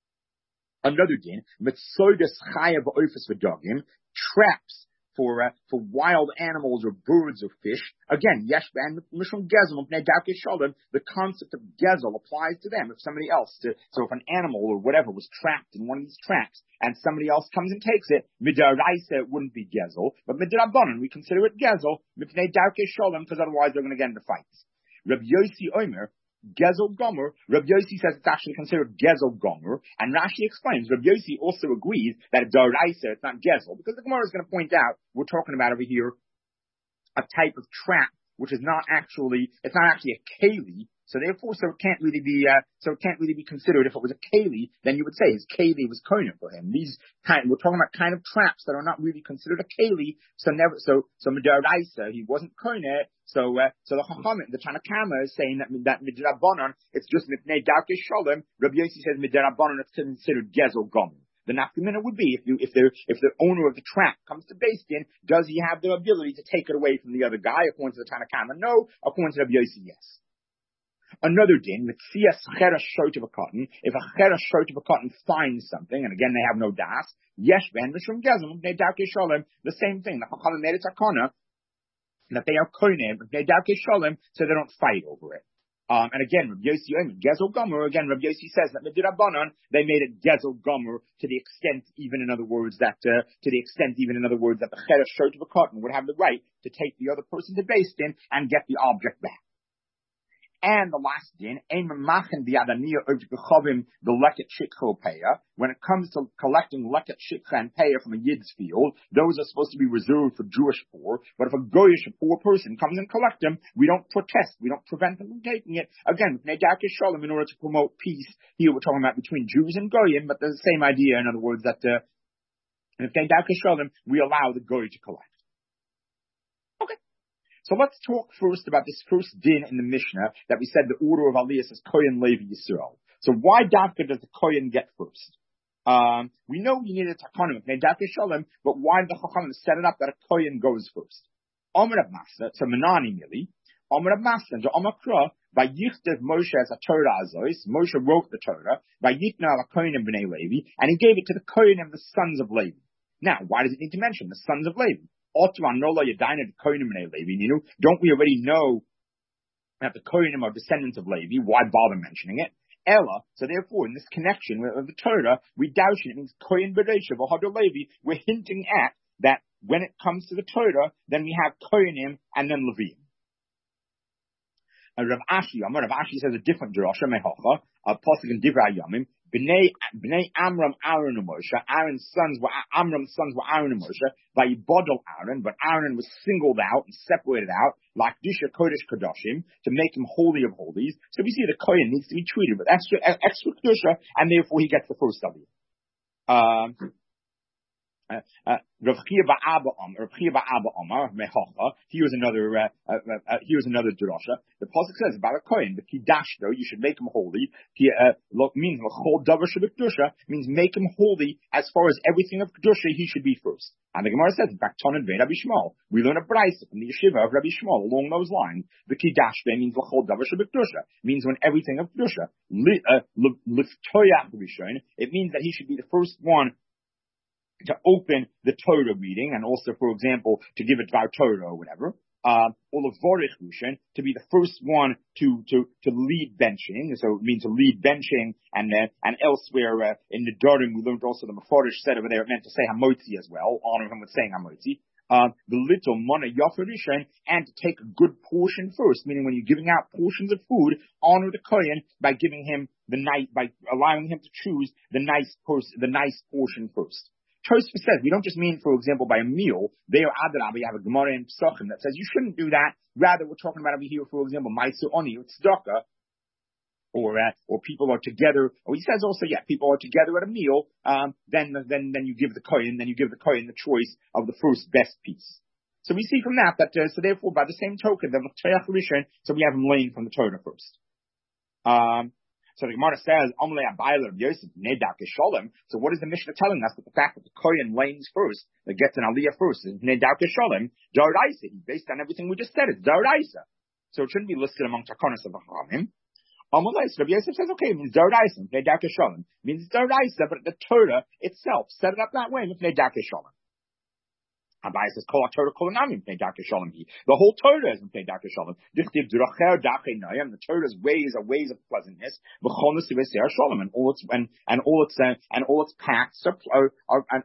Another din, Mitzodes Chaya B'Ofis V'Dagim, traps for, uh, for wild animals or birds or fish. Again, yesh and mishum gezel of Darkei Shalom, the concept of gezel applies to them. If somebody else, to, so if an animal or whatever was trapped in one of these traps, and somebody else comes and takes it, midaraisa it wouldn't be gezel, but midarabanan we consider it gezel, mipnei Darkei Shalom, because otherwise they're going to get into fights. Rabbi Yossi Omer, Gezel Gomer, Rabbi Yossi says it's actually considered Gezel Gomer, and Rashi explains, Rabbi Yossi also agrees that it's Daraisa, it's not Gezel, because the Gemara is going to point out, we're talking about over here, a type of trap, which is not actually, it's not actually a keli, so therefore, so it can't really be, uh, so it can't really be considered. If it was a keli, then you would say his keli was kohen for him. These kind, we're talking about kind of traps that are not really considered a keli, so never, so, so Midaraisa, he wasn't kohen, so, uh, so the Chacham, the Tanakama is saying that, that Midrabanan, it's just Mipnei Darkei Shalom. Rabbi Yossi says Midrabanan, it's considered Gezel Gomer. The nafkamina would be if you, if the if the owner of the trap comes to Beis Din, does he have the ability to take it away from the other guy? According to the Tanakama, no. According to Rabbi Yossi, yes. Another din, Mitzias Chera Shot of a cotton, if a Chera Shot of a cotton finds something, and again they have no das, Yesh Ben Mishum Gezim, Bnei Darkei Shalom, the same thing. The Chachamim made it takana that they are kohenim, Bnei Darkei Shalom, so they don't fight over it. Um, and again, Rabbi Yossi, Gezel Gomer, again, Rabbi Yossi says that Midrabanan, they made it Gezel Gomer to the extent, even in other words, that, uh, to the extent, even in other words, that the Chera Shot of a cotton would have the right to take the other person to Beis Din and get the object back. And the last din, the leket shikha paya. When it comes to collecting leket shikha and paya from a yid's field, those are supposed to be reserved for Jewish poor. But if a goyish, a poor person, comes and collects them, we don't protest. We don't prevent them from taking it. Again, Darkei Shalom, in order to promote peace, here we're talking about between Jews and goyim, but there's the same idea. In other words, that uh, if Darkei Shalom, we allow the goy to collect. So let's talk first about this first din in the Mishnah that we said the order of Aliyah is Kohen, Levi, Yisrael. So why Dafka does the Kohen get first? Um, we know you need a Takanim, Darkei Shalom, but why did the Chachamim set it up that a Kohen goes first? Omer Rab Masna, so Menani Mili, Omer Rab Masna, so Omer Kra, by Yichdev Moshe as a Torah Azois, Moshe wrote the Torah, by Yitna al Kohenim B'nei Levi, and he gave it to the Kohenim, the sons of Levi. Now, why does it need to mention the sons of Levi? Don't we already know that the Kohanim are descendants of Levi? Why bother mentioning it? Ella, so therefore, in this connection with the Torah, we doubt it means Kohen Beresha, V'Hadar Levi. We're hinting at that when it comes to the Torah, then we have Kohanim and then Levi. Uh, Rav Ashi, Rav Ashi says a different drasha, mehocha, a pasuk in Divrei Yamim, Bnei Bnei Amram, Aaron and Moshe. Aaron's sons were Amram's sons were Aaron and Moshe. By Bodel Aaron, but Aaron was singled out and separated out, like Disha Kodesh Kadoshim, to make him holy of holies. So we see the Kohen needs to be treated with extra extra kedusha, and therefore he gets the first W. Um. Uh, uh, Rav Chia Ba'aba Omar, Rav Chia Ba'aba Omar, Mechacha, he was another, uh, uh, uh, he was another drasha. The pasuk says about a kohen, the kiddush though, you should make him holy. He, uh, means l'chol davar shebekdusha, means make him holy as far as everything of kedusha he should be first. And the Gemara says, in fact, Tonan Rabbi Shmuel, we learn a brayse from the yeshiva of Rabbi Shmuel along those lines. The kiddush means l'chol davar shebekdusha, means when everything of kedusha. L'toyach rishon, it means that he should be the first one to open the Torah reading, and also, for example, to give it Dvar Torah or whatever. Um, or Levorich Rishon, to be the first one to, to, to lead benching. So it means to lead benching, and, uh, and elsewhere, uh, in the Nedarim, we learned also the Meforish said over there, it meant to say Hamotzi as well, honor him with saying Hamotzi. Um, the little Mana Yafa Rishon, and to take a good portion first, meaning when you're giving out portions of food, honor the Kohen by giving him the nice, by allowing him to choose the nice pers- the nice portion first. Tosfos says we don't just mean, for example, by a meal. There, Adarabah, you have a Gemara in Pesachim that says you shouldn't do that. Rather, we're talking about over here, for example, Ma'aser Oni or Tzedakah, or uh, or people are together. Or he says also, yeah, people are together at a meal. Um, then then then you give the kohen, then you give the kohen the choice of the first best piece. So we see from that that uh, so therefore by the same token, the L'Toyach Rishon, so we have him laying from the Torah first. Um. So the Gemara says, Omle Abayler Yosef Nedak Shalom. So what is the Mishnah telling us? That the fact that the Kohen lanes first, that gets an Aliyah first, is Nedak Shalom, Daraisa. Based on everything we just said, it's Daraisa. So it shouldn't be listed among Takonos of Achamim. Omle Rabbi Yosef says, okay, it means Daraisa, Nedak Shalom. It means Daraisa, but the Torah itself set it up that way, Nedak Shalom. Abai says, Kol HaTorah Kol HaNamim Pnei Darkei Shalom. The whole Torah is Pnei Darkei Shalom. Dichtiv D'Rocher Darkei Noyam. The Torah's ways are ways of pleasantness. V'chonos V'Seir Shalom, and all its and and all its uh, and all its paths are are are and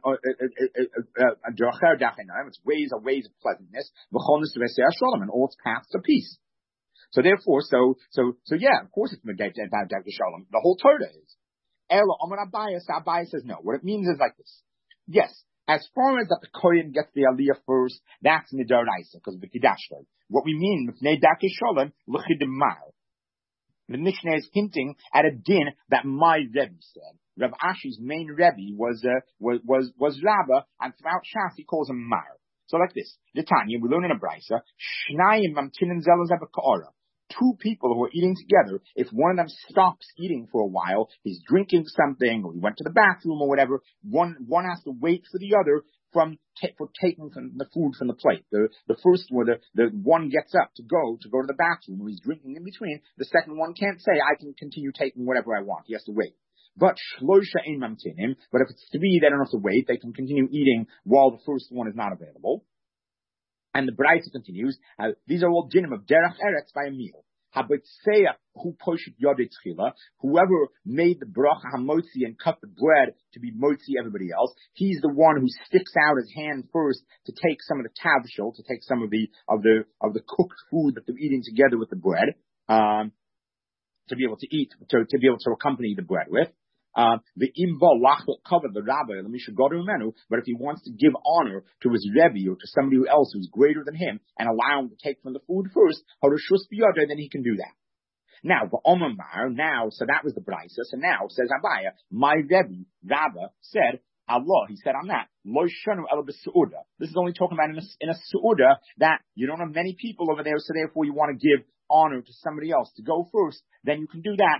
D'Rocher Darkei Noyam. Its ways are ways of pleasantness. V'chonos V'Seir Shalom, and all its paths are peace. So therefore, so so so yeah, of course it's Pnei Darkei Shalom. The whole Torah is. Ela Amar Abai. Abai says no. What it means is like this. Yes. As far as that the Kohen gets the Aliyah first, that's Midaraisa, because of the Kiddush. What we mean with Pnei Darkei Shalom, L'chidemar. The Mishnah is hinting at a din that my Rebbe said. Rav Ashi's main Rebbe was, uh, was, was, was Rabbah, and throughout Shas he calls him Mar. So like this. The Tanya, we learn in a Brisa, Shnayim Mamtinin Zelazeva Ka'ara. Two people who are eating together, if one of them stops eating for a while, he's drinking something, or he went to the bathroom or whatever, one one has to wait for the other from t- for taking from the food from the plate. The the first one, the, the one gets up to go to go to the bathroom, or he's drinking in between. The second one can't say, I can continue taking whatever I want. He has to wait. But shloisha ein mamtinim. But if it's three, they don't have to wait. They can continue eating while the first one is not available. And the Brayta continues, uh, these are all dinim of derech eretz by a meal. Habitseya who poshet yodei tchila, whoever made the bracha hamotzi and cut the bread to be motzi everybody else, he's the one who sticks out his hand first to take some of the tavshil, to take some of the of the of the cooked food that they're eating together with the bread, um, to be able to eat, to, to be able to accompany the bread with. Uh, the imba lachot covered the rabbi, the misha go to menu, but if he wants to give honor to his rebbe or to somebody else who's greater than him and allow him to take from the food first, harushus biyodeh, then he can do that. Now, the omamar, now, so that was the brisa, so now, says Abaya, my rebbe, Rabba, said, Allah, he said on that, lo shanu ela b'su'uda. This is only talking about in a, in a su'uda that you don't have many people over there, so therefore you want to give honor to somebody else to go first, then you can do that.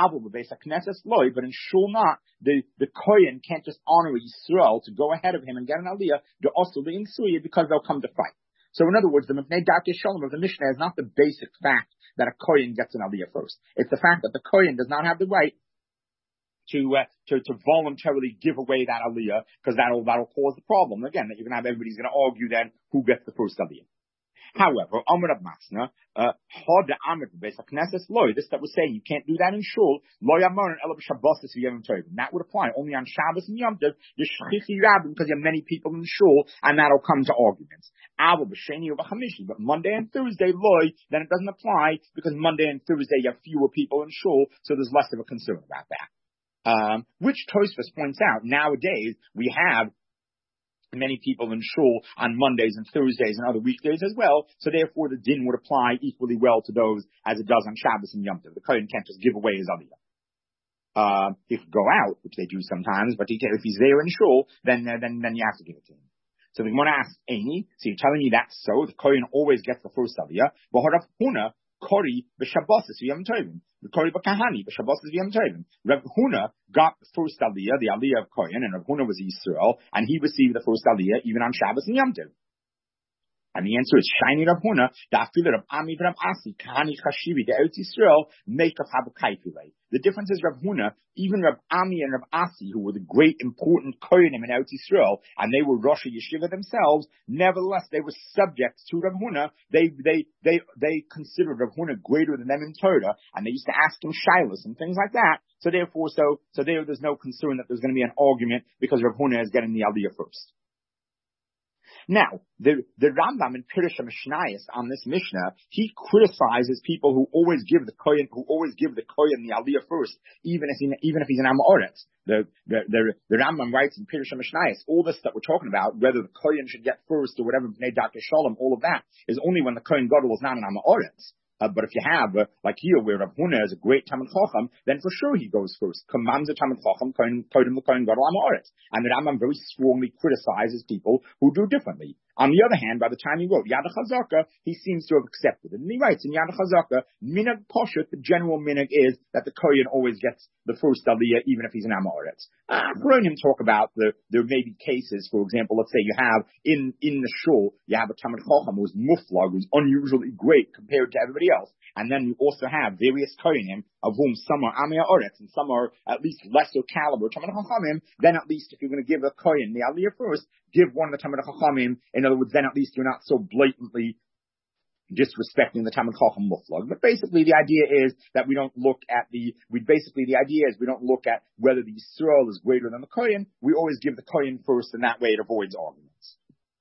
But in Shul not, the, the Kohen can't just honor Yisrael to go ahead of him and get an Aliyah, to also the Insuya, because they'll come to fight. So in other words, the Mepnei Darkei Shalom of the Mishnah is not the basic fact that a Kohen gets an Aliyah first. It's the fact that the Kohen does not have the right to, uh, to, to voluntarily give away that Aliyah, because that'll, that'll cause the problem. Again, that you're gonna have, everybody's gonna argue then who gets the first Aliyah. However, Amr Rav Masna, Hod Amr Beis HaKnesses Loy, this that was saying you can't do that in Shul, Loy Amar and Ela B'Shabbos V'Yom Tovim. That would apply only on Shabbos and Yom Tov, Yeshchichi Rabbim, because you have many people in the Shul, and that'll come to arguments. Avo B'Sheni or B'Chamishi, but Monday and Thursday, Loy, then it doesn't apply, because Monday and Thursday you have fewer people in Shul, so there's less of a concern about that. Um, which Tosfos points out, nowadays, we have many people in shul on Mondays and Thursdays and other weekdays as well, so therefore the din would apply equally well to those as it does on Shabbos and Yom Tov. The Kohen can't just give away his aliyah. Uh, if you go out, which they do sometimes, but he can, if he's there in shul, then, uh, then, then you have to give it to him. So the Gemara asks, Amy, so you're telling me that's so, the Kohen always gets the first aliyah, but Rav Huna, Kori, b'Shabbosis v'Yom Tovim, the Kori b'Kahani, b'Shabbosis v'Yom Tovim. Rav Huna got the first aliyah, the aliyah of Kohen, and Rav Huna was Yisrael, and he received the first aliyah even on Shabbos and Yom Tov. And the answer is Shiny Rav Huna, the Afila Rav Ami Rav Asi, Kahani Chashivi, the Eretz Yisrael, make of Habukaifile. The difference is Rav Huna, even Rav Ami and Rav Asi, who were the great important Kohenim in Eretz Yisrael, and they were Rosh Yeshiva themselves, nevertheless they were subjects to Rav Huna. They, they, they, they considered Rav Huna greater than them in Torah, and they used to ask him shilas and things like that. So therefore, so, so there, there's no concern that there's going to be an argument because Rav Huna is getting the aliyah first. Now, the, the Rambam in Pirush HaMishnayos on this Mishnah, he criticizes people who always give the Kohen, who always give the Kohen the Aliyah first, even if he, even if he's an Amoretz. The, the, the, the Rambam writes in Pirush HaMishnayos, all this that we're talking about, whether the Kohen should get first or whatever, Bnei Darkei Shalom, all of that, is only when the Kohen Gadol is not an Amoretz. Uh, but if you have, uh, like here, where Rav Huna is a great Talmid Chacham, then for sure he goes first. Commands a Talmid Chacham, Kohen Gadol Amoretz. And the Rambam very strongly criticizes people who do differently. On the other hand, by the time he wrote Yad HaChazaka, he seems to have accepted it. And he writes in Yad HaChazaka, Minag Poshut, the general minag is that the Kohen always gets the first aliyah, even if he's an Amoretz. Uh, Chronim talk about the, there may be cases, for example, let's say you have in, in the shul, you have a Talmid Chacham who's muflag, who's unusually great compared to everybody else. And then you also have various Kohenim, of whom some are Amei Haaretz and some are at least lesser caliber Talmid Chachamim. Then at least if you're going to give a Kohen the aliyah first, give one of the Talmid Chachamim. In other words, then at least you're not so blatantly disrespecting the Talmid Chacham muflag. But basically the idea is that we don't look at the, we basically the idea is we don't look at whether the Yisrael is greater than the Kohen. We always give the Kohen first, and that way it avoids arguments.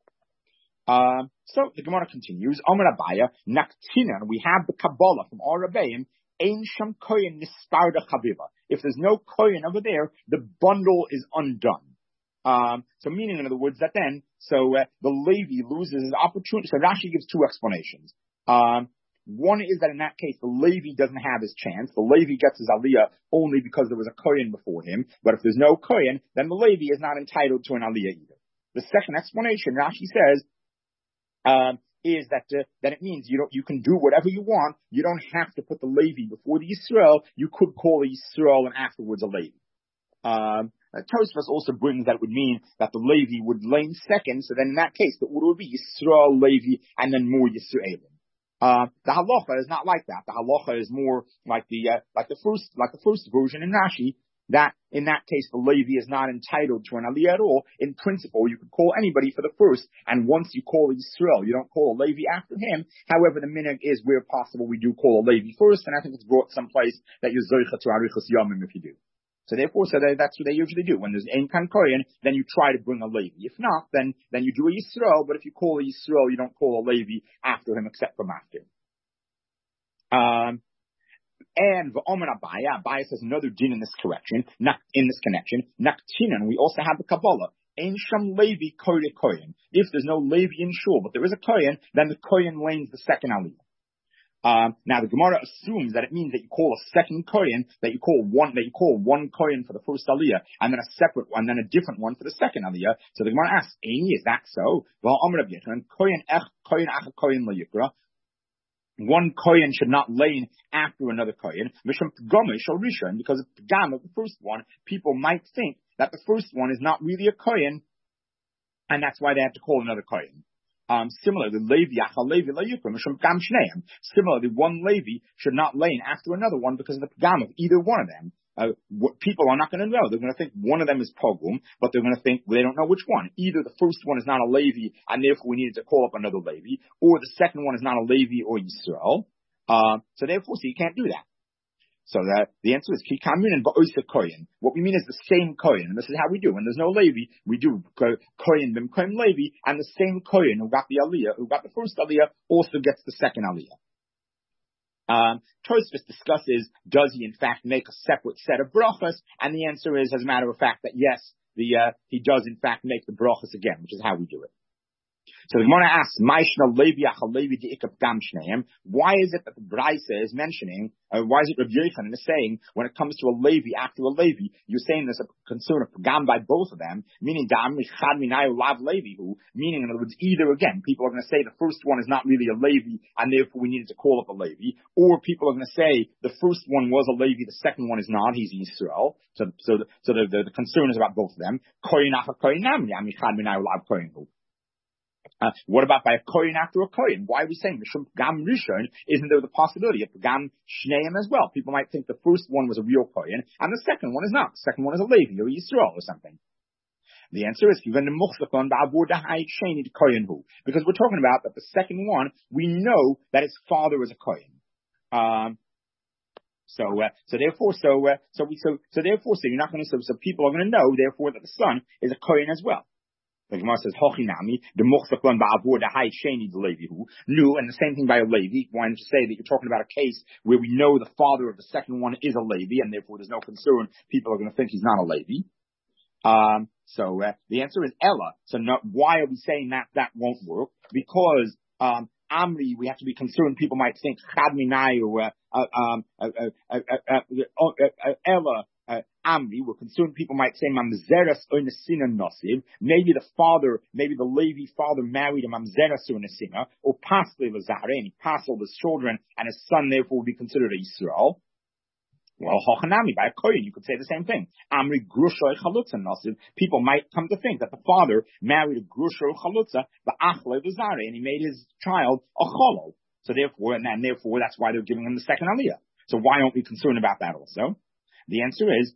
Um, so the Gemara continues, Amar Abaya, Naktinan, we have the Kabbalah from our Rebbeim, Ein Sham Kohen Nistarda Chaviva. If there's no Kohen over there, the bundle is undone. Um, so meaning, in other words, that then, so uh, the Levi loses his opportunity. So Rashi gives two explanations. Um, one is that in that case, the Levi doesn't have his chance. The Levi gets his aliyah only because there was a Kohen before him. But if there's no Kohen, then the Levi is not entitled to an aliyah either. The second explanation, Rashi says, Um, is that uh, that it means you don't you can do whatever you want. You don't have to put the Levi before the Yisrael. You could call the Yisrael and afterwards a Levi. Um, uh, Tosfos also brings that it would mean that the Levi would lane second. So then in that case, the order would be Yisrael, Levi, and then more Yisraelim. Uh, the halacha is not like that. The halacha is more like the uh, like the first like the first version in Rashi. That, in that case, the Levi is not entitled to an aliyah at all. In principle, you could call anybody for the first, and once you call Yisrael, you don't call a Levi after him. However, the minhag is where possible we do call a Levi first, and I think it's brought someplace that you're zoicha to arichas yamim if you do. So therefore, so that's what they usually do. When there's ein kan kohen, then you try to bring a Levi. If not, then, then you do a Yisrael, but if you call a Yisrael, you don't call a Levi after him except for maftir. Um, And V'omer Abaya, Abaya says another din in this correction, not in this connection. Naktinan, we also have the Kabbalah. Ein sham Levi kore kohen. If there's no Levi in shul, but there is a kohen, then the kohen lanes the second aliyah. Um, now the Gemara assumes that it means that you call a second kohen, that you call one, that you call one kohen for the first aliyah, and then a separate one, then a different one for the second aliyah. So the Gemara asks, Ein, is that so? V'omer Abiyatan, kohen ech, kohen ach, kohen lo yikra. One kohen should not lane after another kohen, because of the gam of the first one, people might think that the first one is not really a kohen, and that's why they have to call another kohen. Um, similarly, Levi, similarly, one Levi should not lane after another one because of the gam of either one of them. Uh, what, people are not going to know. They're going to think one of them is pogrom, but they're going to think well, they don't know which one. Either the first one is not a Levi, and therefore we needed to call up another Levi, or the second one is not a Levi or Yisrael. Uh, so therefore, so you can't do that. So that the answer is kikamin and ba'osa kohen. What we mean is the same kohen, and this is how we do. When there's no Levi, we do kohen bim kohen Levi, and the same kohen who got the aliyah, who got the first aliyah, also gets the second aliyah. Um, Tosfos discusses, does he in fact make a separate set of brachas? And the answer is, as a matter of fact, that yes, the, uh, he does in fact make the brachas again, which is how we do it. So the Gemara asks, why is it that the Braisa is mentioning, uh, why is it Rabbi Yochanan is saying, when it comes to a Levi after a Levi, you're saying there's a concern of Pagam by both of them, meaning, meaning in other words, either again, people are going to say the first one is not really a Levi, and therefore we needed to call up a Levi, or people are going to say the first one was a Levi, the second one is not, he's Yisrael. So, so, the, so the, the, the concern is about both of them. Uh, what about by a kohen after a kohen? Why are we saying Mishum Pagam Rishon? Isn't there the possibility of Pagam Shneim as well? People might think the first one was a real kohen and the second one is not. The second one is a Levi or Yisrael or something. The answer is because we're talking about that the second one, we know that his father is a kohen. Um, so, uh, so therefore, so, uh, so we, so, so therefore, so you're not going to, so, so people are going to know, therefore, that the son is a kohen as well. The Gemara says, Hochinami, the Muchzakon Ba'avur, the Hai Sheni, the Levi who knew, and the same thing by a Levi. Wanted to say that you're talking about a case where we know the father of the second one is a Levi, and therefore there's no concern. People are going to think he's not a Levi. Um, so, uh, the answer is Ella. So no, why are we saying that that won't work? Because, um, Amri, we have to be concerned. People might think, Chad Minai, or, uh, uh, um, uh, uh, uh, uh, uh, uh, Ella, Uh, Amri, we're concerned people might say Mamzeras Onesina Nasiv. Maybe the father, maybe the Levi father married a Mamzeras Onesina, or Pasle Lazare, and he passed all his children, and his son therefore would be considered a Yisrael. Well, Hochanami, by a Kohen, you could say the same thing. Amri Grusha Chalutza Nasiv. People might come to think that the father married a Grusha Chalutza, but Achle Lazare, and he made his child a Cholol. So therefore, and, and therefore, that's why they're giving him the second Aliyah. So why aren't we concerned about that also? The answer is,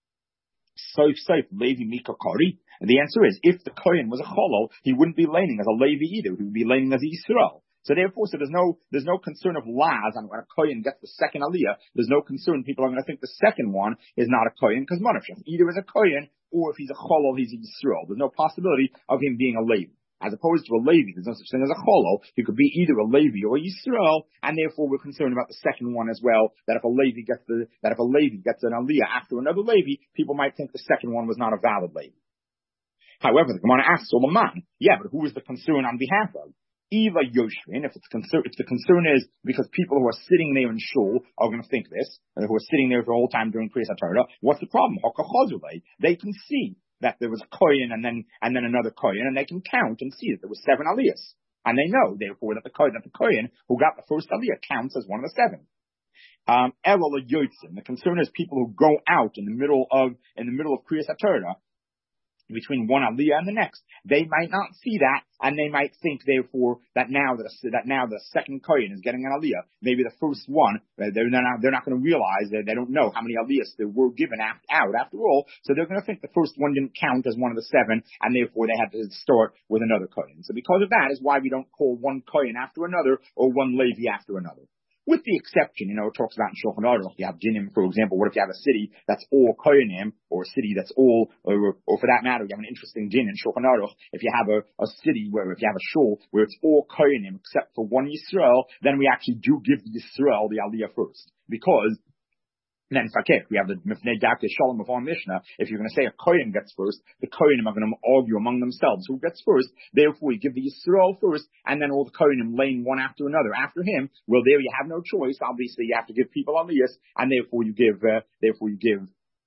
Soif Soif Levi Mika Kori. And the answer is, if the Kohen was a Cholol, he wouldn't be laning as a Levi either. He would be laning as a Yisrael. So therefore, so there's no, there's no concern of Laz, and when a Kohen gets the second Aliyah, there's no concern. People are going to think the second one is not a Kohen, because Monashim either is a Kohen, or if he's a Cholol, he's a Yisrael. There's no possibility of him being a Levi. As opposed to a Levi, there's no such thing as a Cholol. He could be either a Levi or a Yisrael, and therefore we're concerned about the second one as well, that if a Levi gets the, that if a Levi gets an Aliyah after another Levi, people might think the second one was not a valid Levi. However, the Gemara asks Solomon, yeah, but who is the concern on behalf of? Eva Yoshvin, if it's concern, if the concern is because people who are sitting there in shul are going to think this, who are sitting there the whole time during Kriyas HaTorah, what's the problem? They can see that there was a kohen and then and then another kohen, and they can count and see that there was seven aliyahs, and they know therefore that the kohen that the kohen who got the first aliyah counts as one of the seven. Um, Elul Yotzim. The concern is people who go out in the middle of in the middle of Kriyas HaTorah, between one aliyah and the next. They might not see that, and they might think, therefore, that now that, that now the second kohen is getting an aliyah, maybe the first one, they're not, they're not going to realize that they don't know how many aliyahs there were given out after all, so they're going to think the first one didn't count as one of the seven, and therefore they had to start with another kohen. So because of that is why we don't call one kohen after another, or one Levi after another. With the exception, you know, it talks about in Shulchan Aruch, you have dinim, for example, what if you have a city that's all kohenim, or a city that's all, or, or for that matter, you have an interesting din in Shulchan Aruch, if you have a, a city where, if you have a shul, where it's all kohenim except for one Yisrael, then we actually do give the Yisrael the aliyah first. Because then fakir, we have the Mifnei Dakta Shalom of our Mishnah. If you're going to say a Kohen gets first, the Kohenim are going to argue among themselves who gets first. Therefore, we give the Yisrael first, and then all the Kohenim laying one after another after him. Well, there you have no choice. Obviously, you have to give people aliyahs, and therefore you give, uh, therefore you give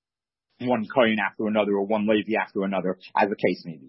one Kohen after another, or one Levi after another, as the case may be.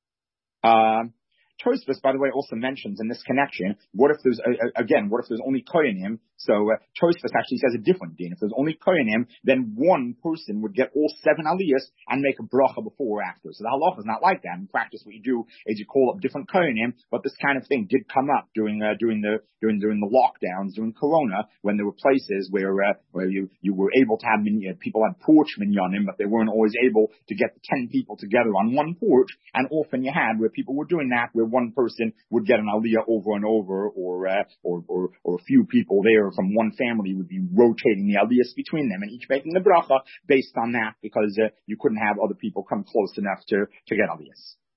Um, Tosfos, by the way, also mentions in this connection, what if there's, uh, again, what if there's only Kohanim? So, uh, Tosfos actually says a different din. If there's only Kohanim, then one person would get all seven aliyahs and make a bracha before or after. So the halacha is not like that. In practice, what you do is you call up different Kohanim, but this kind of thing did come up during, uh, during the, during, during the lockdowns, during Corona, when there were places where, uh, where you, you were able to have, uh, people had porch minyanim, but they weren't always able to get the ten people together on one porch, and often you had where people were doing that, where one person would get an aliyah over and over, or, uh, or, or, or a few people there from one family would be rotating the aliyahs between them and each making the bracha based on that, because uh, you couldn't have other people come close enough to, to get aliyahs.